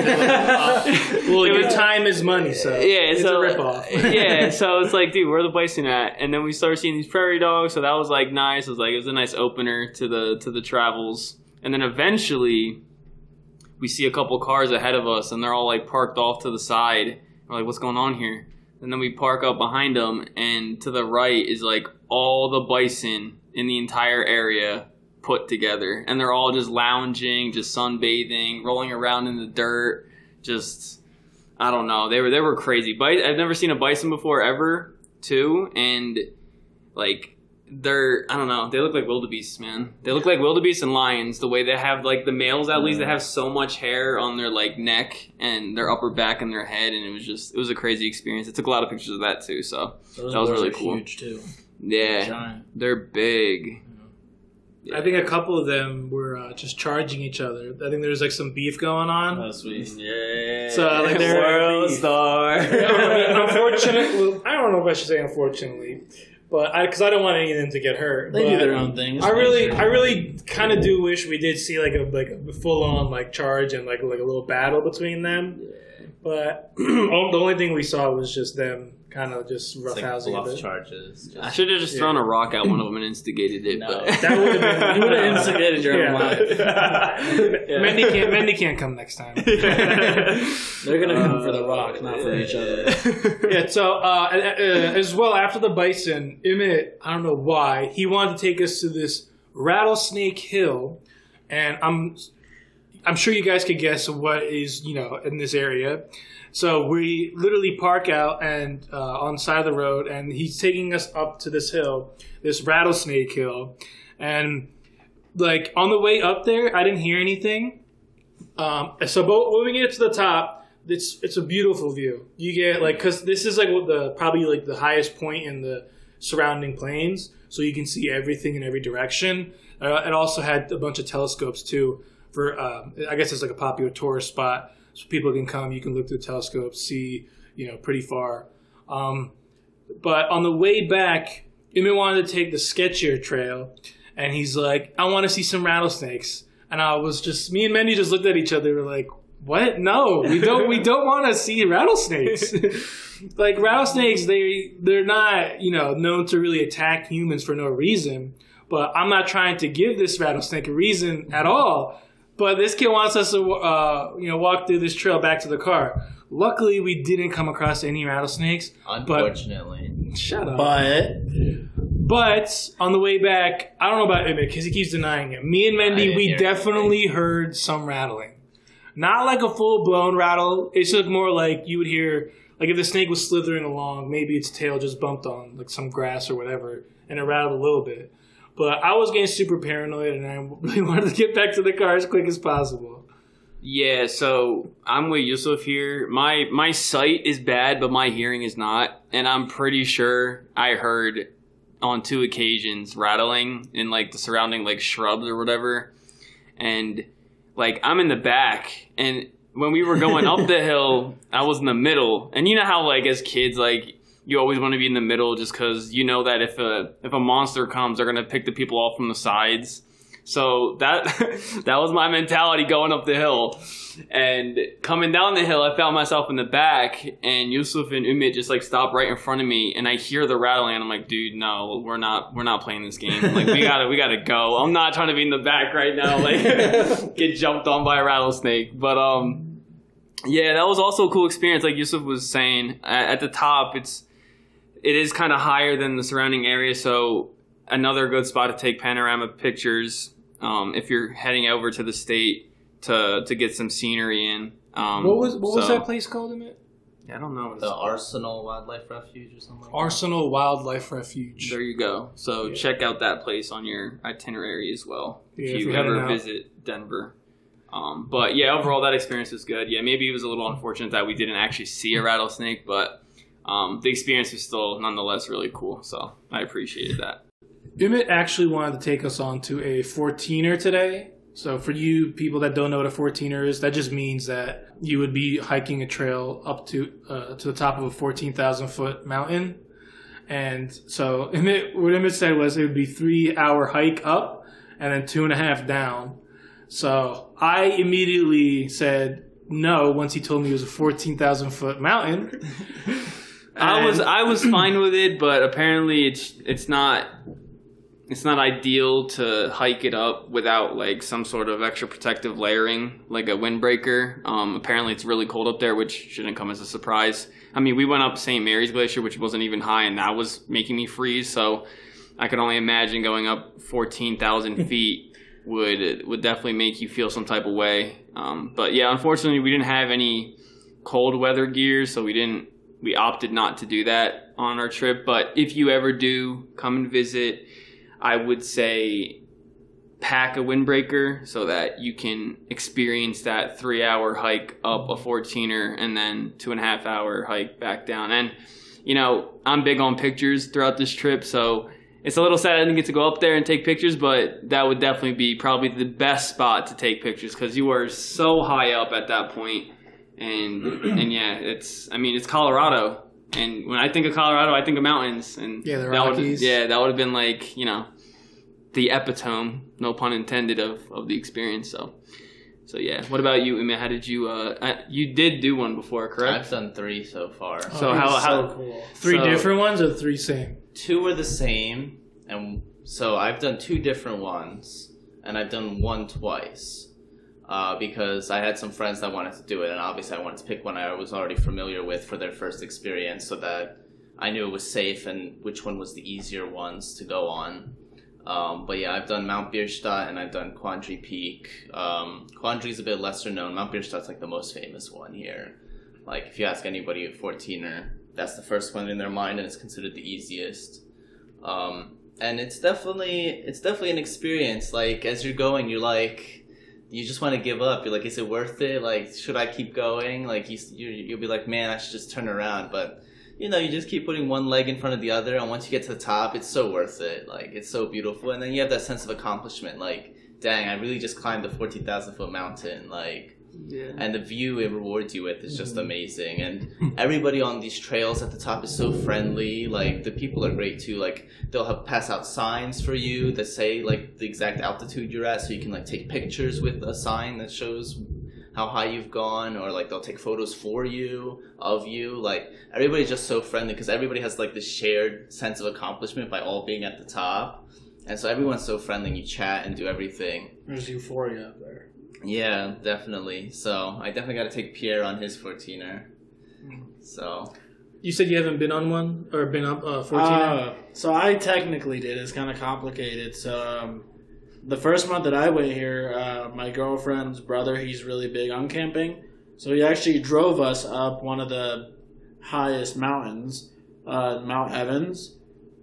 Well, It your was- time is money, so Yeah, it's so a ripoff. yeah, so it's like, dude, where are the bison at? And then we started seeing these prairie dogs, so that was like nice. It was like it was a nice opener to the to the travels. And then eventually, we see a couple cars ahead of us, and they're all like parked off to the side. We're like, what's going on here? And then we park up behind them, and to the right is like all the bison in the entire area put together, and they're all just lounging, just sunbathing, rolling around in the dirt, just I don't know. They were they were crazy. Bi- I've never seen a bison before ever, too, and like they're I don't know. They look like wildebeests, man. They look like wildebeests and lions. The way they have like the males, at least, they have so much hair on their like neck and their upper back and their head, and it was just it was a crazy experience. I took a lot of pictures of that too, so Those that was boys really are cool. Huge too. Yeah, Giant. they're big. I think a couple of them were uh, just charging each other. I think there was like some beef going on. Oh, sweet. Yeah. So, like, they're- world star. I mean, unfortunately, well, I don't know if I should say unfortunately, but I because I don't want any of them to get hurt. They but do their own thing. It's I really, nature. I really kind of do wish we did see like a like a full on like charge and like like a little battle between them. But the only thing we saw was just them kind of just It's like roughhousing a bluff bit. charges. Just, I should have just thrown a rock at one of them and instigated it. No. But That would have been You would have instigated your own Yeah. life. Mendy can't Mendy can't come next time. They're gonna come for the rock, not for each other. Yeah, so uh, uh, uh, as well after the bison, Emmett, I don't know why, he wanted to take us to this Rattlesnake Hill, and I'm I'm sure you guys could guess what is you know in this area. So we literally park out and uh, on the side of the road, and he's taking us up to this hill, this Rattlesnake Hill, and like on the way up there, I didn't hear anything. Um, so bo- when we get to the top, it's it's a beautiful view. You get like because this is like what the probably like the highest point in the surrounding plains, so you can see everything in every direction. Uh, it also had a bunch of telescopes too. For um, I guess it's like a popular tourist spot, so people can come. You can look through telescopes, see you know pretty far. Um, but on the way back, Emmett wanted to take the sketchier trail, and he's like, "I want to see some rattlesnakes." And I was just me and Mendy just looked at each other. We're like, "What? No, we don't. We don't want to see rattlesnakes." Like rattlesnakes, they they're not you know known to really attack humans for no reason. But I'm not trying to give this rattlesnake a reason at all. But this kid wants us to uh, you know walk through this trail back to the car. Luckily, we didn't come across any rattlesnakes. Unfortunately. Shut up. But But on the way back, I don't know about Emmett because he keeps denying it. Me and I Mendy, didn't we hear definitely heard some rattling. Not like a full blown rattle. It's just more like you would hear, like if the snake was slithering along, maybe its tail just bumped on like some grass or whatever, and it rattled a little bit. But I was getting super paranoid, and I really wanted to get back to the car as quick as possible. yeah, so I'm with Yusuf here. My my sight is bad, but my hearing is not, and I'm pretty sure I heard on two occasions rattling in like the surrounding like shrubs or whatever, and like I'm in the back, and when we were going up the hill, I was in the middle, and you know how like as kids like you always want to be in the middle just because you know that if a if a monster comes, they're gonna pick the people off from the sides. So that that was my mentality going up the hill, and coming down the hill, I found myself in the back, and Yusuf and Umit just like stopped right in front of me, and I hear the rattling, and I'm like, dude, no, we're not we're not playing this game. Like we gotta we gotta go. I'm not trying to be in the back right now, like get jumped on by a rattlesnake. But um, yeah, that was also a cool experience. Like Yusuf was saying, at, at the top, it's it is kind of higher than the surrounding area, so another good spot to take panorama pictures um, if you're heading over to the state to to get some scenery in. Um, What was what was so- that place called, Emmett? I don't know. What it's The called. Arsenal Wildlife Refuge or something like that. Arsenal Wildlife Refuge. There you go. So Yeah. check out that place on your itinerary as well Yeah, if if you you're heading ever out. visit Denver. Um, but yeah, overall that experience was good. Yeah, maybe it was a little unfortunate that we didn't actually see a rattlesnake, but um, the experience was still nonetheless really cool. So I appreciated that. Emmett actually wanted to take us on to a fourteener today. So for you people that don't know what a fourteener is, that just means that you would be hiking a trail up to uh, to the top of a fourteen thousand foot mountain. And so Emmett, what Emmett said was it would be three hour hike up and then two and a half down. So I immediately said no once he told me it was a fourteen thousand foot mountain. I was And- I was fine with it, but apparently it's it's not it's not ideal to hike it up without like some sort of extra protective layering, like a windbreaker. Um, apparently it's really cold up there, which shouldn't come as a surprise. I mean, we went up Saint Mary's Glacier, which wasn't even high, and that was making me freeze. So I could only imagine going up fourteen thousand feet would would definitely make you feel some type of way. Um, but yeah, unfortunately, we didn't have any cold weather gear, so we didn't. We opted not to do that on our trip. But if you ever do come and visit, I would say pack a windbreaker so that you can experience that three-hour hike up a fourteener and then two and a half hour hike back down. And you know, I'm big on pictures throughout this trip, so it's a little sad I didn't get to go up there and take pictures, but that would definitely be probably the best spot to take pictures because you are so high up at that point. And and yeah, it's I mean it's Colorado, and when I think of Colorado, I think of mountains, and Yeah, the that would- Rockies. yeah, that would have been like you know, the epitome, no pun intended, of, of the experience. So so yeah, what about you, Emmett? How did you? Uh, I, you did do one before, correct? I've done three so far. So Oh, how so how cool. Three So- different ones or three same? Two are the same, and so I've done two different ones, and I've done one twice. Uh, because I had some friends that wanted to do it, and obviously I wanted to pick one I was already familiar with for their first experience so that I knew it was safe and which one was the easier ones to go on. Um, but yeah, I've done Mount Bierstadt and I've done Quandary Peak. Um, Quandary's a bit lesser known. Mount Bierstadt's like the most famous one here. Like if you ask anybody at fourteener, that's the first one in their mind and it's considered the easiest. Um, and it's definitely, it's definitely an experience. Like as you're going, you're like, you just want to give up. You're like, is it worth it? Like, should I keep going? Like, you, you, you'll be like, man, I should just turn around. But, you know, you just keep putting one leg in front of the other. And once you get to the top, it's so worth it. Like, it's so beautiful. And then you have that sense of accomplishment. Like, dang, I really just climbed a fourteen thousand foot mountain. Like, yeah. and the view it rewards you with is just amazing. And everybody on these trails at the top is so friendly. Like, the people are great too. Like, they'll have pass out signs for you that say like the exact altitude you're at, so you can like take pictures with a sign that shows how high you've gone, or like they'll take photos for you of you. Like, everybody's just so friendly because everybody has like this shared sense of accomplishment by all being at the top. And so everyone's so friendly and you chat and do everything. There's euphoria up there. Yeah, definitely. So I definitely got to take Pierre on his fourteener. So You said you haven't been on one or been up uh, fourteener? Uh, so I technically did. It's kind of complicated. So um, the first month that I went here, uh, my girlfriend's brother, he's really big on camping. So he actually drove us up one of the highest mountains, uh, Mount Evans.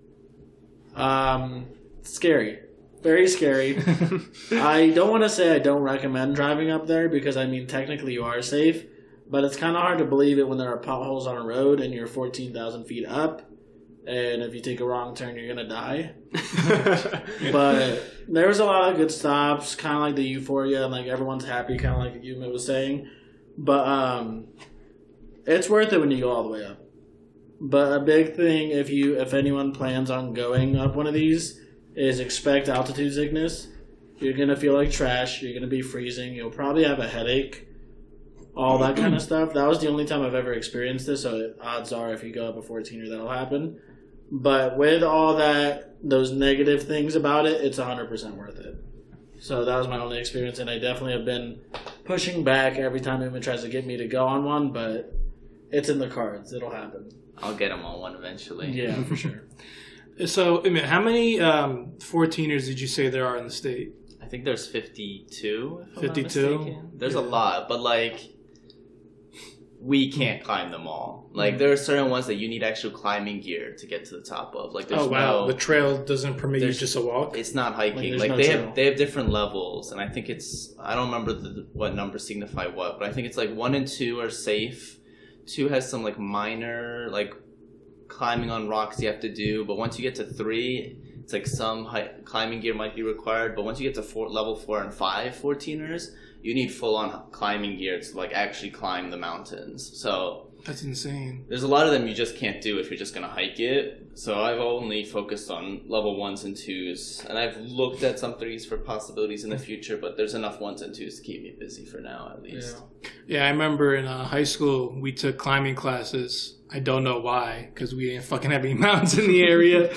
Um, scary. Very scary. I don't want to say I don't recommend driving up there because, I mean, technically you are safe. But it's kind of hard to believe it when there are potholes on a road and you're fourteen thousand feet up. And if you take a wrong turn, you're going to die. But there was a lot of good stops, kind of like the euphoria, and like everyone's happy, kind of like Yuma was saying. But um, it's worth it when you go all the way up. But a big thing, if you if anyone plans on going up one of these, is expect altitude sickness. You're going to feel like trash. You're going to be freezing. You'll probably have a headache. All that kind of stuff. That was the only time I've ever experienced this, so odds are if you go up a fourteener, that'll happen. But with all that, those negative things about it, it's one hundred percent worth it. So that was my only experience, and I definitely have been pushing back every time anyone tries to get me to go on one, but it's in the cards. It'll happen. I'll get him on one eventually. Yeah, for sure. So, I mean, how many um, fourteeners did you say there are in the state? I think there's fifty-two. If I'm not fifty-two? mistaken. There's a Yeah. lot, but like we can't climb them all. Like there are certain ones that you need actual climbing gear to get to the top of. Like there's Oh, wow. no, The trail doesn't permit you there's- just a walk? it's not hiking. Like, Like, there's no they trail. have they have different levels, and I think it's I don't remember the, what numbers signify what, but I think it's like one and two are safe. Two has some like minor like climbing on rocks you have to do, but once you get to three, it's like some high, climbing gear might be required. But once you get to four, level four and five fourteeners, you need full on climbing gear to like actually climb the mountains. So That's insane. There's a lot of them you just can't do if you're just gonna hike it. So I've only focused on level ones and twos, and I've looked at some threes for possibilities in the future. But there's enough ones and twos to keep me busy for now, at least. Yeah. Yeah, I remember in uh, high school we took climbing classes. I don't know why, because we didn't fucking have any mountains in the area.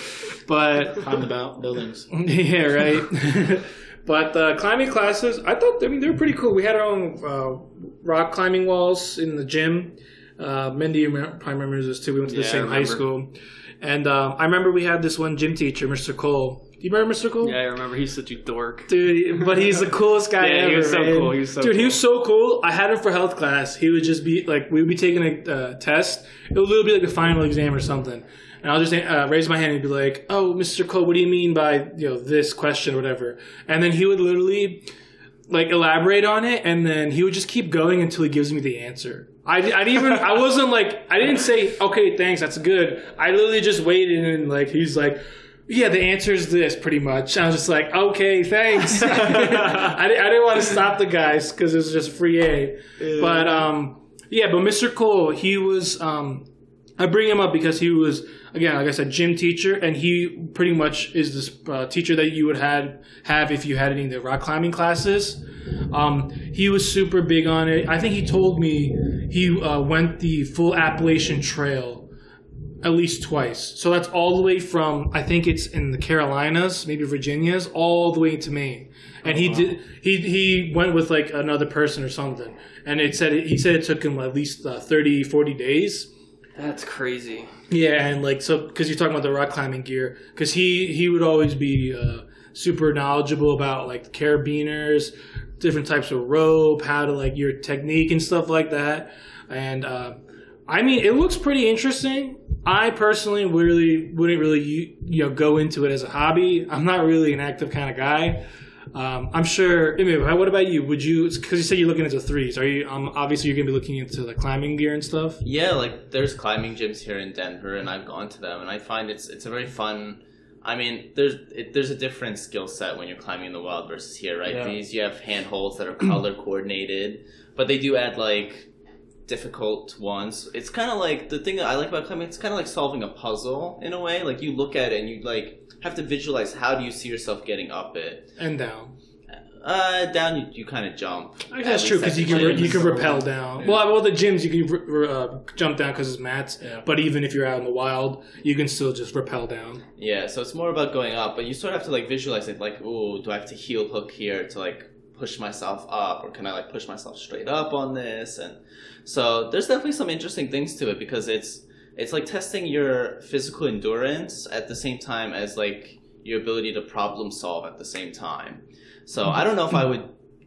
But Climb about buildings. yeah, right. But uh, climbing classes, I thought, I mean, they were pretty cool. We had our own uh, rock climbing walls in the gym. Uh, Mindy probably remembers this too. We went to the Yeah, I same high remember. school. And um, I remember we had this one gym teacher, Mister Cole. Do you remember Mister Cole? Yeah, I remember. He's such a dork. Dude, but he's the coolest guy Yeah, ever. he was so man. cool. He was so Dude, he cool. was so cool. I had him for health class. He would just be like, we would be taking a uh, test. It would literally be like a final exam or something. And I'll just uh, raise my hand and be like, "Oh, Mister Cole, what do you mean by you know this question or whatever?" And then he would literally like elaborate on it, and then he would just keep going until he gives me the answer. I, I didn't even I wasn't like I didn't say okay thanks that's good. I literally just waited and like he's like yeah the answer is this pretty much. I was just like okay thanks. I, didn't, I didn't want to stop the guys because it was just free A. Yeah. But um yeah but Mister Cole he was um I bring him up because he was again like I said gym teacher, and he pretty much is this uh, teacher that you would had have if you had any of the rock climbing classes. Um, he was super big on it. I think he told me he uh, went the full Appalachian Trail at least twice. So that's all the way from, I think it's in the Carolinas, maybe Virginia's, all the way to Maine. And he did. He he went with like another person or something. And it said he said it took him at least uh, thirty, forty days. That's crazy. Yeah, and like so because you're talking about the rock climbing gear, because he he would always be uh, super knowledgeable about like the carabiners, different types of rope, how to like your technique and stuff like that. And uh, I mean, it looks pretty interesting. I personally really wouldn't really you know go into it as a hobby. I'm not really an active kind of guy. Um, I'm sure. I mean, what about you? Would you? Because you said you're looking into threes. Are you? Um, obviously, you're gonna be looking into the climbing gear and stuff. Yeah, like there's climbing gyms here in Denver, and I've gone to them, and I find it's it's a very fun. I mean, there's it, there's a different skill set when you're climbing in the wild versus here, right? Yeah. These you have handholds that are color coordinated, but they do add like difficult ones. It's kind of like the thing that I like about climbing. It's kind of like solving a puzzle in a way. Like you look at it and you like have to visualize how do you see yourself getting up it. And down. Uh, down you, you kind of jump. I guess that's true because you can re- you can rappel down. Well, well, the gyms you can re- uh, jump down because it's mats. Yeah. But even if you're out in the wild, you can still just rappel down. Yeah, so it's more about going up, but you sort of have to like visualize it. Like, ooh, do I have to heel hook here to like push myself up, or can I like push myself straight up on this? And so there's definitely some interesting things to it because it's it's like testing your physical endurance at the same time as like your ability to problem solve at the same time. So I don't know if I would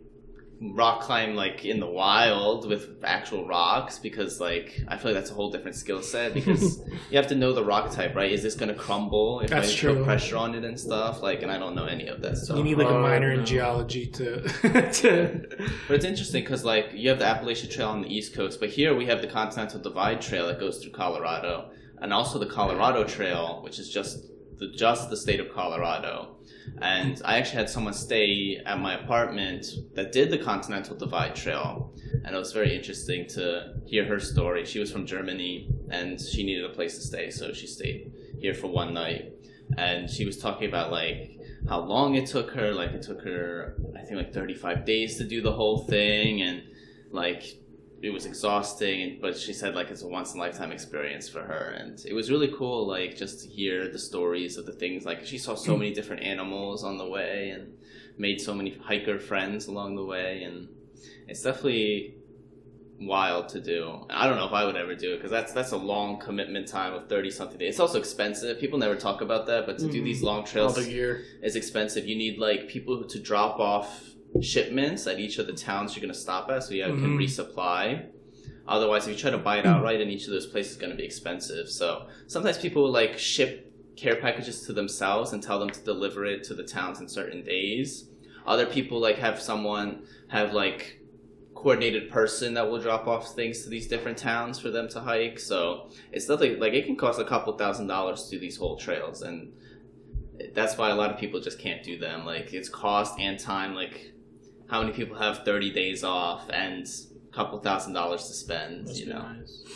rock climb like in the wild with actual rocks because like I feel like that's a whole different skill set because you have to know the rock type, right? Is this gonna crumble if That's I true. put pressure on it and stuff? Like, and I don't know any of that stuff. You need like a Oh, minor in no. geology to. to But it's interesting because like you have the Appalachian Trail on the East Coast, but here we have the Continental Divide Trail that goes through Colorado, and also the Colorado Trail, which is just the just the state of Colorado. And I actually had someone stay at my apartment that did the Continental Divide Trail, and it was very interesting to hear her story. She was from Germany, and she needed a place to stay, so she stayed here for one night. And she was talking about like how long it took her. Like it took her, I think, like thirty-five days to do the whole thing, and like it was exhausting. But she said like it's a once in a lifetime experience for her, and it was really cool. Like just to hear the stories of the things. Like she saw so many different animals on the way, and made so many hiker friends along the way, and it's definitely wild to do. I don't know if I would ever do it because that's that's a long commitment time of thirty something days. It's also expensive. People never talk about that, but to do these long All trails the gear. is expensive. You need like people to drop off shipments at each of the towns you're going to stop at, so you Mhm. can resupply. Otherwise, if you try to buy it outright in each of those places, it's going to be expensive. So sometimes people like ship care packages to themselves and tell them to deliver it to the towns in certain days. Other people like have someone have like coordinated person that will drop off things to these different towns for them to hike. So it's nothing like it can cost a couple thousand dollars to do these whole trails, and that's why a lot of people just can't do them. Like it's cost and time. Like how many people have thirty days off and a couple thousand dollars to spend? Must you be know. nice.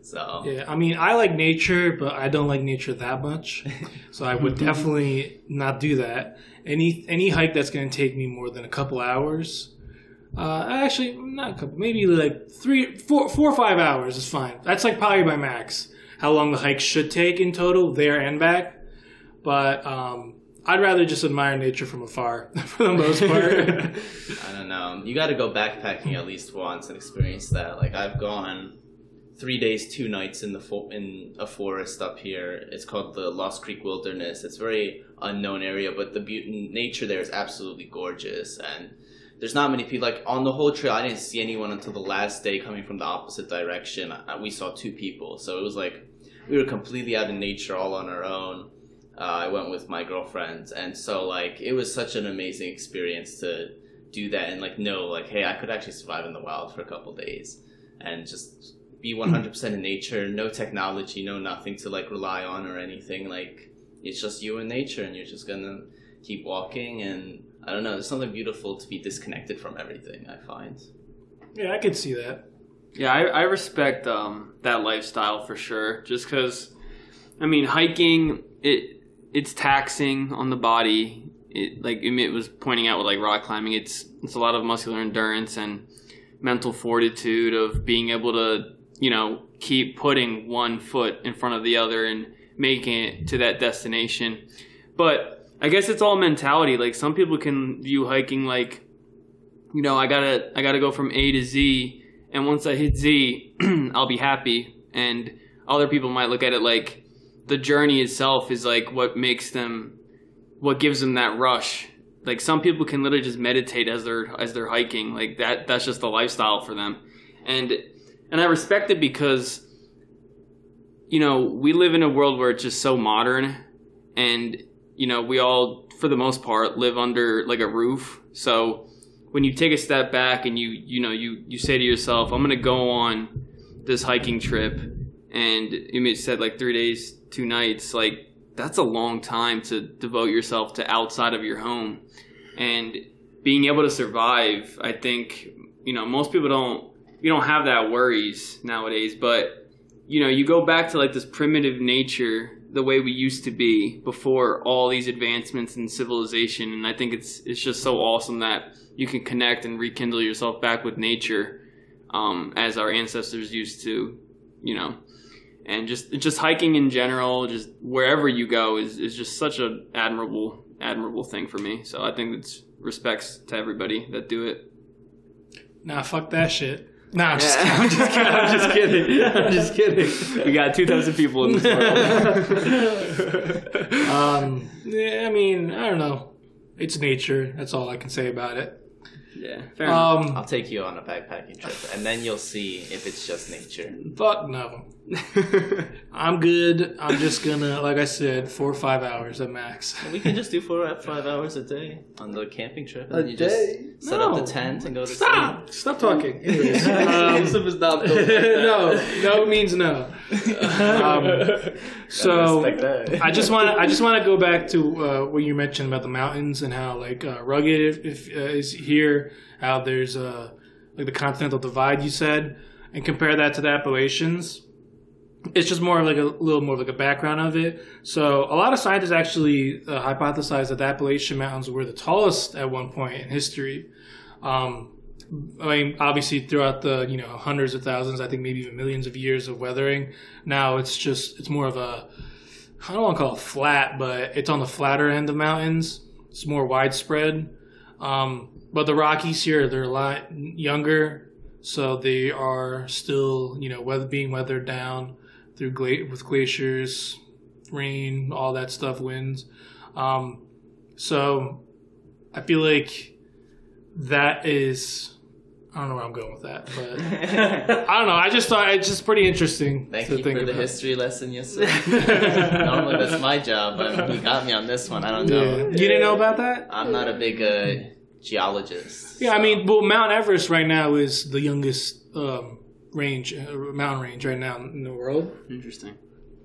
So Yeah, I mean, I like nature, but I don't like nature that much. So I would definitely not do that. Any any hike that's going to take me more than a couple hours, uh, actually not a couple, maybe like three, four, four or five hours is fine. That's like probably my max. How long the hike should take in total, there and back. But um, I'd rather just admire nature from afar for the most part. I don't know. You got to go backpacking at least once and experience that. Like I've gone three days, two nights in the fo- in a forest up here. It's called the Lost Creek Wilderness. It's a very unknown area, but the be- nature there is absolutely gorgeous. And there's not many people. Like on the whole trail, I didn't see anyone until the last day coming from the opposite direction. I- we saw two people, so it was like we were completely out in nature, all on our own. Uh, I went with my girlfriend, and so like it was such an amazing experience to do that and like know like, hey, I could actually survive in the wild for a couple days and just be one hundred percent in nature, no technology, no nothing to like rely on or anything. Like it's just you and nature, and you're just gonna keep walking. And I don't know, there's something beautiful to be disconnected from everything, I find. Yeah, I could see that. Yeah, I, I respect um, that lifestyle for sure. Just because, I mean, hiking it it's taxing on the body. It like Emmett was pointing out with like rock climbing, it's it's a lot of muscular endurance and mental fortitude of being able to, you know, keep putting one foot in front of the other and making it to that destination. But I guess it's all mentality. Like some people can view hiking like, you know, I gotta I gotta go from A to Z, and once I hit Z, I'll be happy. And other people might look at it like the journey itself is like what makes them, what gives them that rush. Like some people can literally just meditate as they're as they're hiking. Like that that's just the lifestyle for them. And And I respect it because, you know, we live in a world where it's just so modern, and, you know, we all, for the most part, live under like a roof. So when you take a step back and you, you know, you, you say to yourself, I'm going to go on this hiking trip, and you said like three days, two nights, like that's a long time to devote yourself to outside of your home. And being able to survive, I think, you know, most people don't, you don't have that worries nowadays, but you know, you go back to like this primitive nature, the way we used to be before all these advancements in civilization. And I think it's it's just so awesome that you can connect and rekindle yourself back with nature, um, as our ancestors used to, you know. And just just hiking in general, just wherever you go is, is just such an admirable admirable thing for me. So I think it's respects to everybody that do it. Nah, fuck that shit. Nah, I'm just, I'm just kidding. I'm just kidding. I'm just kidding. We got two thousand people in this world. um, yeah, I mean, I don't know. It's nature. That's all I can say about it. Yeah, fair enough. Um, I'll take you on a backpacking trip, and then you'll see if it's just nature. Fuck no. I'm good. I'm just gonna, like I said, four or five hours at max. We can just do four or five hours a day on the camping trip, and A then you day? just set No. up the tent and go to Stop! Stop talking. Anyways, um, Yusuf is not built like that. no, no means no. Um, so Respect that. I just want to I just want to go back to uh, what you mentioned about the mountains and how like uh, rugged if, if, uh, is here, how there's uh, like the continental divide you said, and compare that to the Appalachians. It's just more like a little more like a background of it. So a lot of scientists actually uh, hypothesize that the Appalachian Mountains were the tallest at one point in history. Um, I mean, obviously throughout the, you know, hundreds of thousands, I think maybe even millions of years of weathering, now it's just, it's more of a, I don't want to call it flat, but it's on the flatter end of mountains. It's more widespread. Um, but the Rockies here, they're a lot younger, so they are still, you know, weather, being weathered down through gla- with glaciers, rain, all that stuff, winds. Um, so I feel like that is, I don't know where I'm going with that, but I don't know. I just thought it's just pretty interesting. Thank to you think for the about. history lesson, yes, sir. Normally that's my job, but you got me on this one. I don't Yeah. know. You didn't know about that? I'm not a big uh, geologist. Yeah, I mean, well, Mount Everest right now is the youngest um, range, uh, mountain range right now in the world. Interesting.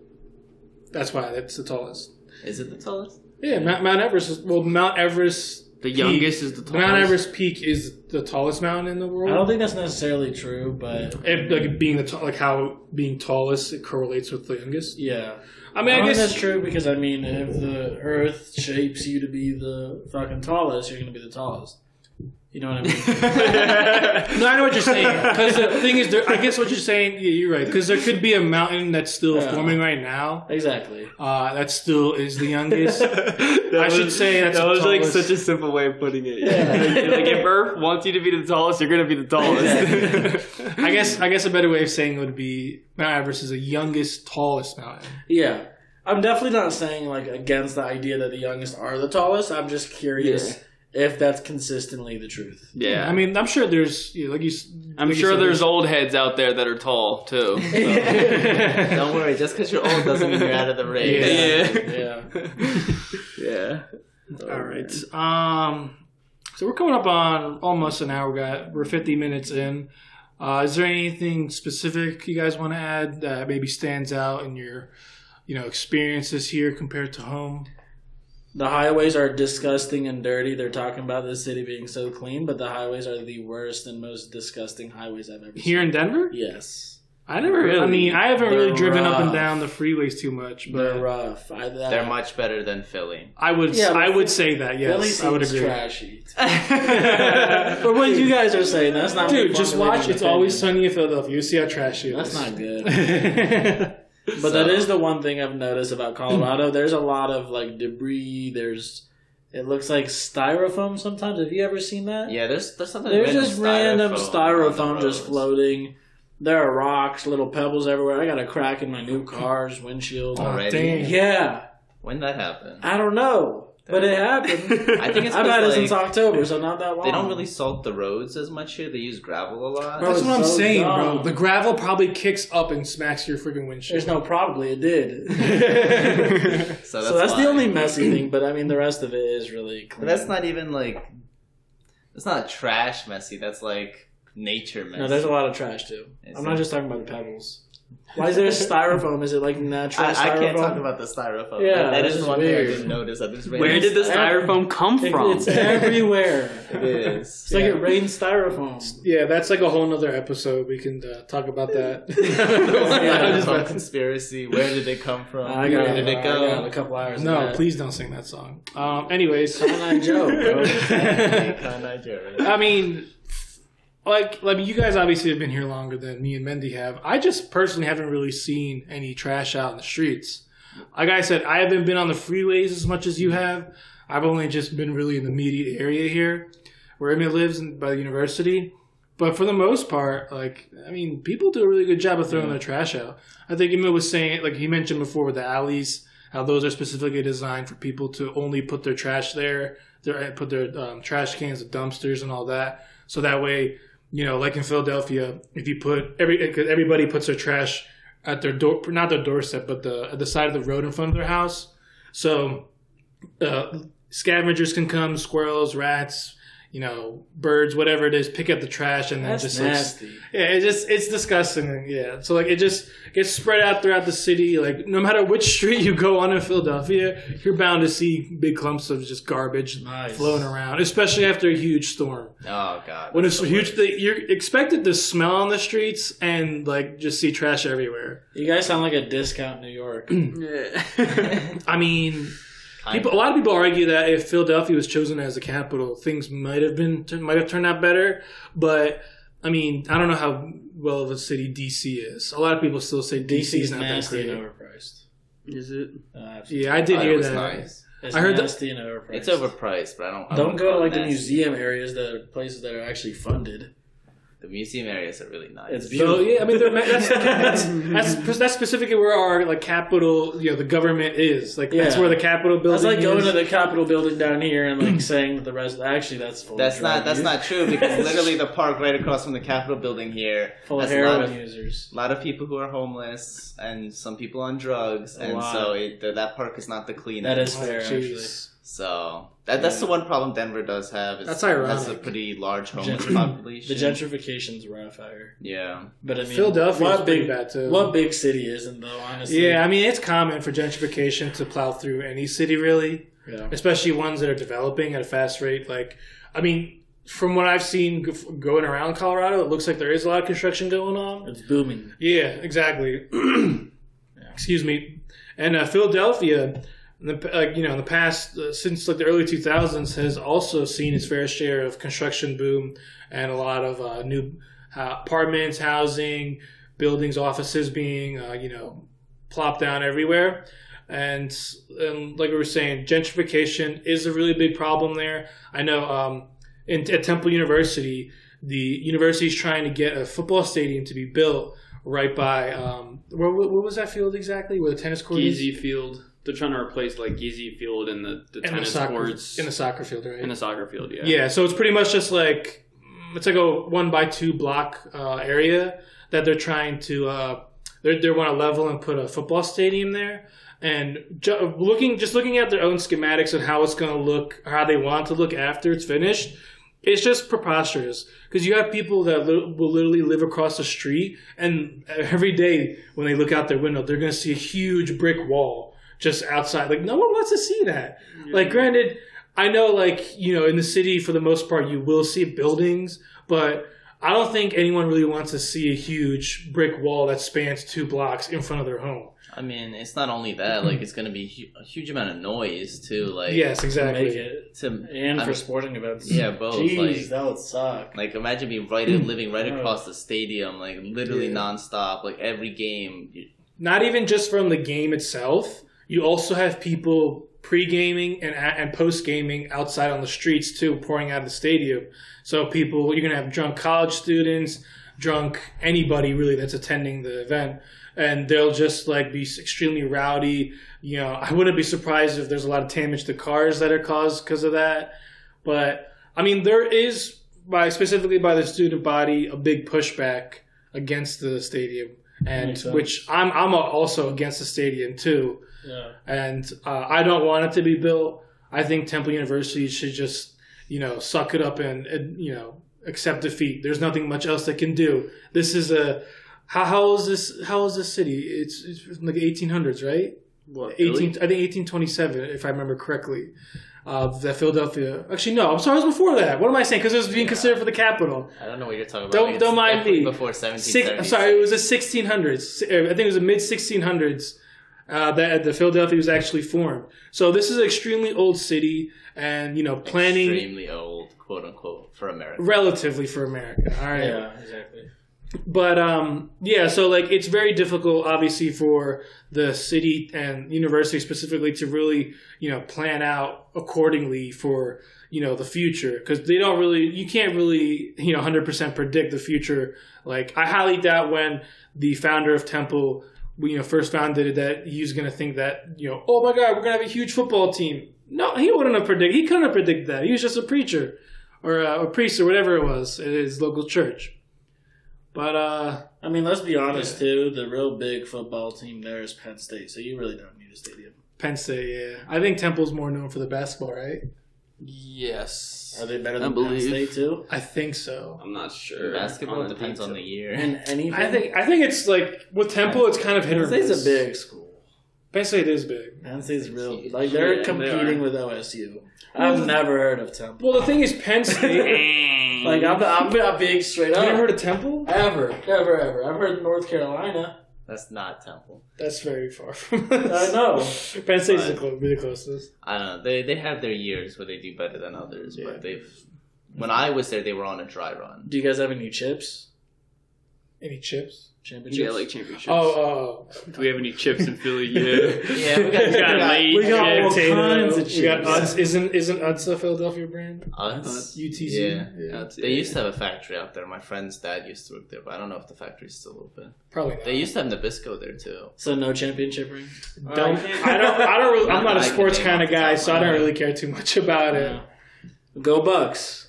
That's why that's the tallest. Is it the tallest? Yeah, Mount, Mount Everest is, well, Mount Everest The youngest is the tallest. Mount Everest peak is the tallest mountain in the world. I don't think that's necessarily true, but If, like being the t- like how being tallest it correlates with the youngest. yeah. I mean, I, I don't guess think that's true because I mean, if the Earth shapes you to be the fucking tallest, you're gonna be the tallest. You know what I mean? No, I know what you're saying. Because the thing is, there, I guess what you're saying, yeah, you're right. Because there could be a mountain that's still Yeah. forming right now. Exactly. Uh, that still is the youngest. That I was- should say that's that the was like tallest. such a simple way of putting it. Yeah. like if Earth wants you to be the tallest, you're gonna be the tallest. I guess I guess a better way of saying it would be Mount Everest is the youngest, tallest mountain. Yeah. I'm definitely not saying like against the idea that the youngest are the tallest. I'm just curious if that's consistently the truth. Yeah, I mean, I'm sure there's you know, like you. s- I'm like you sure said, there's old heads out there that are tall too. so. Don't worry, just because you're old doesn't mean you're out of the race. Yeah. Yeah. yeah. All right. Um. So we're coming up on almost an hour. We got we're fifty minutes in. Uh, is there anything specific you guys want to add that maybe stands out in your, you know, experiences here compared to home? The highways are disgusting and dirty. They're talking about this city being so clean, but the highways are the worst and most disgusting highways I've ever seen. Here in Denver? Yes. I never. Really? I mean, I haven't really They're driven up and rough. down the freeways too much, They're but rough. I, that, They're much better than Philly. I would. Yeah, but I would Philly- say that. Philly Yes, I would seems agree. trashy. For what you guys are saying, that's not Dude, my just formulating watch. It's opinion. always sunny in Philadelphia. You see how trashy it That's is. not good. good. But So- that is the one thing I've noticed about Colorado. There's a lot of like debris. There's, it looks like styrofoam sometimes. Have you ever seen that? Yeah, there's there's something. There's random just random on styrofoam the just roads. floating. There are rocks, little pebbles everywhere. I got a crack in my new car's windshield. Oh, Already? dang. Yeah, When that happened, I don't know, but it happened. I think it's I've had it because, since like, October, so not that long. they don't really salt the roads as much here. They use gravel a lot. Bro, That's what I'm so saying, dumb. bro. The gravel probably kicks up and smacks your freaking windshield. There's no probably it did. so that's, so that's why. the only messy thing. But I mean, the rest of it is really clean. But that's not even like. That's not trash messy. That's like nature messy. No, there's a lot of trash too. Is I'm it? not just talking about the pebbles. Why is there styrofoam? Is it like natural I, I styrofoam? can't talk about the styrofoam. Yeah, that, that that's is one weird. thing I didn't notice. That there's Where did the styrofoam come It- from? It's everywhere. It is. It's like it rains styrofoam. Yeah, that's like a whole nother episode. We can uh, talk about that. Yeah, some conspiracy. Where did it come from? I Where got, did I it got a go? couple hours. No, of that. please don't sing that song. Um, anyways, Cyanide Joe, bro. Kinda Jerry. I mean, like, like you guys obviously have been here longer than me and Mendy have. I just personally haven't really seen any trash out in the streets. Like I said, I haven't been on the freeways as much as you have. I've only just been really in the immediate area here, where Emmett lives in, by the university. But for the most part, like, I mean, people do a really good job of throwing their trash out. I think Emmett was saying, like he mentioned before with the alleys, how those are specifically designed for people to only put their trash there, their, put their um, trash cans, the dumpsters, and all that. So that way, you know, like in Philadelphia, if you put every, cause everybody puts their trash at their door, not their doorstep, but the at the side of the road in front of their house. So uh, scavengers can come, squirrels, rats, you know, birds, whatever it is, pick up the trash and then That's just like, nasty. yeah, it just it's disgusting. Yeah, so like it just gets spread out throughout the city. Like no matter which street you go on in Philadelphia, you're bound to see big clumps of just garbage Nice. floating around, especially after a huge storm. Oh god. When that's it's the huge, worst. they, you're expected to smell on the streets and like just see trash everywhere. You guys sound like a discount New York. I mean, Kind people. A lot of people argue that if Philadelphia was chosen as the capital, things might have been might have turned out better. But I mean, I don't know how well of a city D C is. A lot of people still say D C D C is is not that nasty great. and overpriced. Is it? Uh, absolutely. Yeah, I did Oh, it hear was that. nice. It's I heard that- nasty and overpriced. It's overpriced, but I don't. I Don't wouldn't go to call it like the nasty. museum areas, the places that are actually funded. The museum areas are really nice. It's So beautiful. yeah, I mean they're, that's, that's that's that's specifically where our like capital, you know, the government is. Like that's Yeah. where the Capitol building. That's like going is. to the Capitol building down here and like saying that the rest. Actually, that's full. That's of not. drug That's use. not true because literally the park right across from the Capitol building here full of has a lot heroin of, users. a lot of people who are homeless and some people on drugs, A and lot. so it, th- that park is not the cleanest. That is fair, Oh, actually. jeez. So That, that's the one problem Denver does have. Is That's it ironic. has a pretty large homeless Gen- population. The gentrification's rough here. Yeah. But I mean, Philadelphia's what pretty big, bad, too. What big city isn't, though, honestly? Yeah, I mean, it's common for gentrification to plow through any city, really, Yeah. especially ones that are developing at a fast rate. Like, I mean, from what I've seen g- going around Colorado, it looks like there is a lot of construction going on. It's booming. Yeah, exactly. Excuse me. And uh, Philadelphia, the, uh, you know, in the past, uh, since like the early two thousands, has also seen its fair share of construction boom and a lot of uh, new uh, apartments, housing, buildings, offices being, uh, you know, plopped down everywhere. And, and like we were saying, gentrification is a really big problem there. I know um, in, at Temple University, the university is trying to get a football stadium to be built right by um, where, what was that field exactly? Where the tennis court is? Geezy Field. They're trying to replace like Geezy Field and the, the And tennis the soccer, courts in the soccer field, right? in the soccer field. Yeah. Yeah, so it's pretty much just like it's like a one by two block uh, area that they're trying to uh, they they want to level and put a football stadium there. And ju- looking just looking at their own schematics and how it's going to look, how they want to look after it's finished, it's just preposterous. Because you have people that li- will literally live across the street, and every day when they look out their window, they're going to see a huge brick wall just outside. Like, no one wants to see that. Yeah. Like, granted, I know, like, you know, in the city, for the most part, you will see buildings, but I don't think anyone really wants to see a huge brick wall that spans two blocks in front of their home. I mean, it's not only that. Like, it's going to be hu- a huge amount of noise, too. Like, yes, To exactly. make it. To, And I for mean, sporting events. Yeah, both. Jeez, like, that would suck. like, imagine being right living right Oh. across the stadium, like, literally Yeah. nonstop. Like, every game. Not even just from the game itself. You also have people pre-gaming and and post-gaming outside on the streets too, pouring out of the stadium. So people, you're gonna have drunk college students, drunk anybody really that's attending the event, and they'll just like be extremely rowdy. You know, I wouldn't be surprised if there's a lot of damage to cars that are caused because of that. But I mean, there is by specifically by the student body a big pushback against the stadium, and Makes sense. which I'm I'm also against the stadium too. Yeah. And uh, I don't want it to be built. I think Temple University should just, you know, suck it up and, and you know, accept defeat. There's nothing much else they can do. This is a how how is this how is this city? It's, it's from like eighteen hundreds, right? What? eighteen I think eighteen twenty-seven, if I remember correctly. Uh, that Philadelphia. Actually, no. I'm sorry. It was before that. What am I saying? Because it was being considered for the capital. I don't know what you're talking about. Don't- Like, don't it's mind definitely me. Before seventeen Six, seventy. I'm sorry. It was the sixteen hundreds. I think it was the mid sixteen hundreds. Uh, that the Philadelphia was actually formed. So this is an extremely old city, and you know, planning Extremely old, quote unquote, for America. relatively for America. All right, Yeah, exactly. but um, yeah, so like it's very difficult, obviously, for the city and university specifically to really you know plan out accordingly for you know the future because they don't really, you can't really you know one hundred percent predict the future. Like I highly doubt when the founder of Temple. We, you know, first founded it that he was going to think that, you know, oh my God, we're going to have a huge football team. No, he wouldn't have predicted. He couldn't have predicted that. He was just a preacher or a, a priest or whatever it was at his local church. But, uh, I mean, let's be honest, too. The real big football team there is Penn State, so you really don't need a stadium. Penn State, yeah. I think Temple's more known for the basketball, right? Yes. Are they better I than Penn believe. State, too? I think so. I'm not sure. Basketball on the depends on the detail. year. And anything? I think I think it's like, with Temple, it's kind of hit or Penn State's miss. a big school. Penn State is big. Penn State's real. Huge. Like, they're Yeah, they competing are. with O S U. I've never heard of Temple. Well, the thing is, Penn State... Like, I'm, I'm a big straight you up. never heard of Temple? Ever. Ever, ever. I've heard of North Carolina. That's not Temple. That's very far from us. I know. Penn State's the But- clo- be the closest. I don't know. They they have their years where they do better than others, Yeah. but they've. When I was there, they were on a dry run. Do you guys have any chips? Any chips? Championships? Yeah, like championships. Oh, uh, Do we have any chips in Philly? Yeah. Yeah, we got, We got late. we got Yeah, all potato. kinds of We We got got Utz. Isn't isn't Utz a Philadelphia brand? Us? U T C. Yeah. Yeah. They used to have a factory out there. My friend's dad used to work there, but I don't know if the factory's still open. Probably not. They used to have Nabisco there too. So no championship ring? Don't, I don't. I don't. Really, I'm not a I can sports name kind off of the guy, top so of I my don't head. really care too much about it. Yeah. Go Bucks.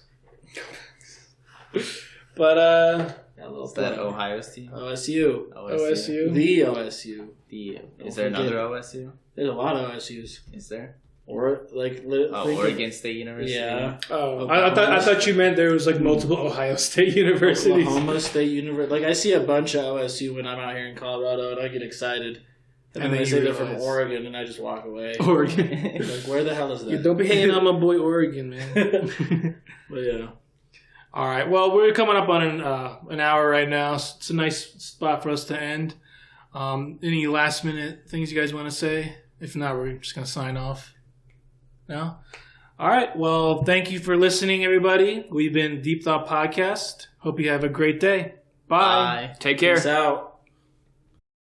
But uh, Is that Ohio's team? O S U. O S U. The O S U. The, is Don't there another forget. O S U? There's a lot of O S Us. Is there? Or like, li- Oh, think of- Oregon State University. yeah, Oh, I, I thought I thought you meant there was like multiple Ohio State universities. Oklahoma State University. Like I see a bunch of O S U when I'm out here in Colorado, and I get excited. And, And then then they you say they're from realize- Oregon, and I just walk away. Oregon. Like, where the hell is Yeah, that? don't be hating on my boy Oregon, man. But yeah. All right. Well, we're coming up on an uh, an hour right now. So it's a nice spot for us to end. Um, any last minute things you guys want to say? If not, we're just gonna sign off. No. All right. Well, thank you for listening, everybody. We've been Deep Thought Podcast. Hope you have a great day. Bye. Bye. Take care. Peace out.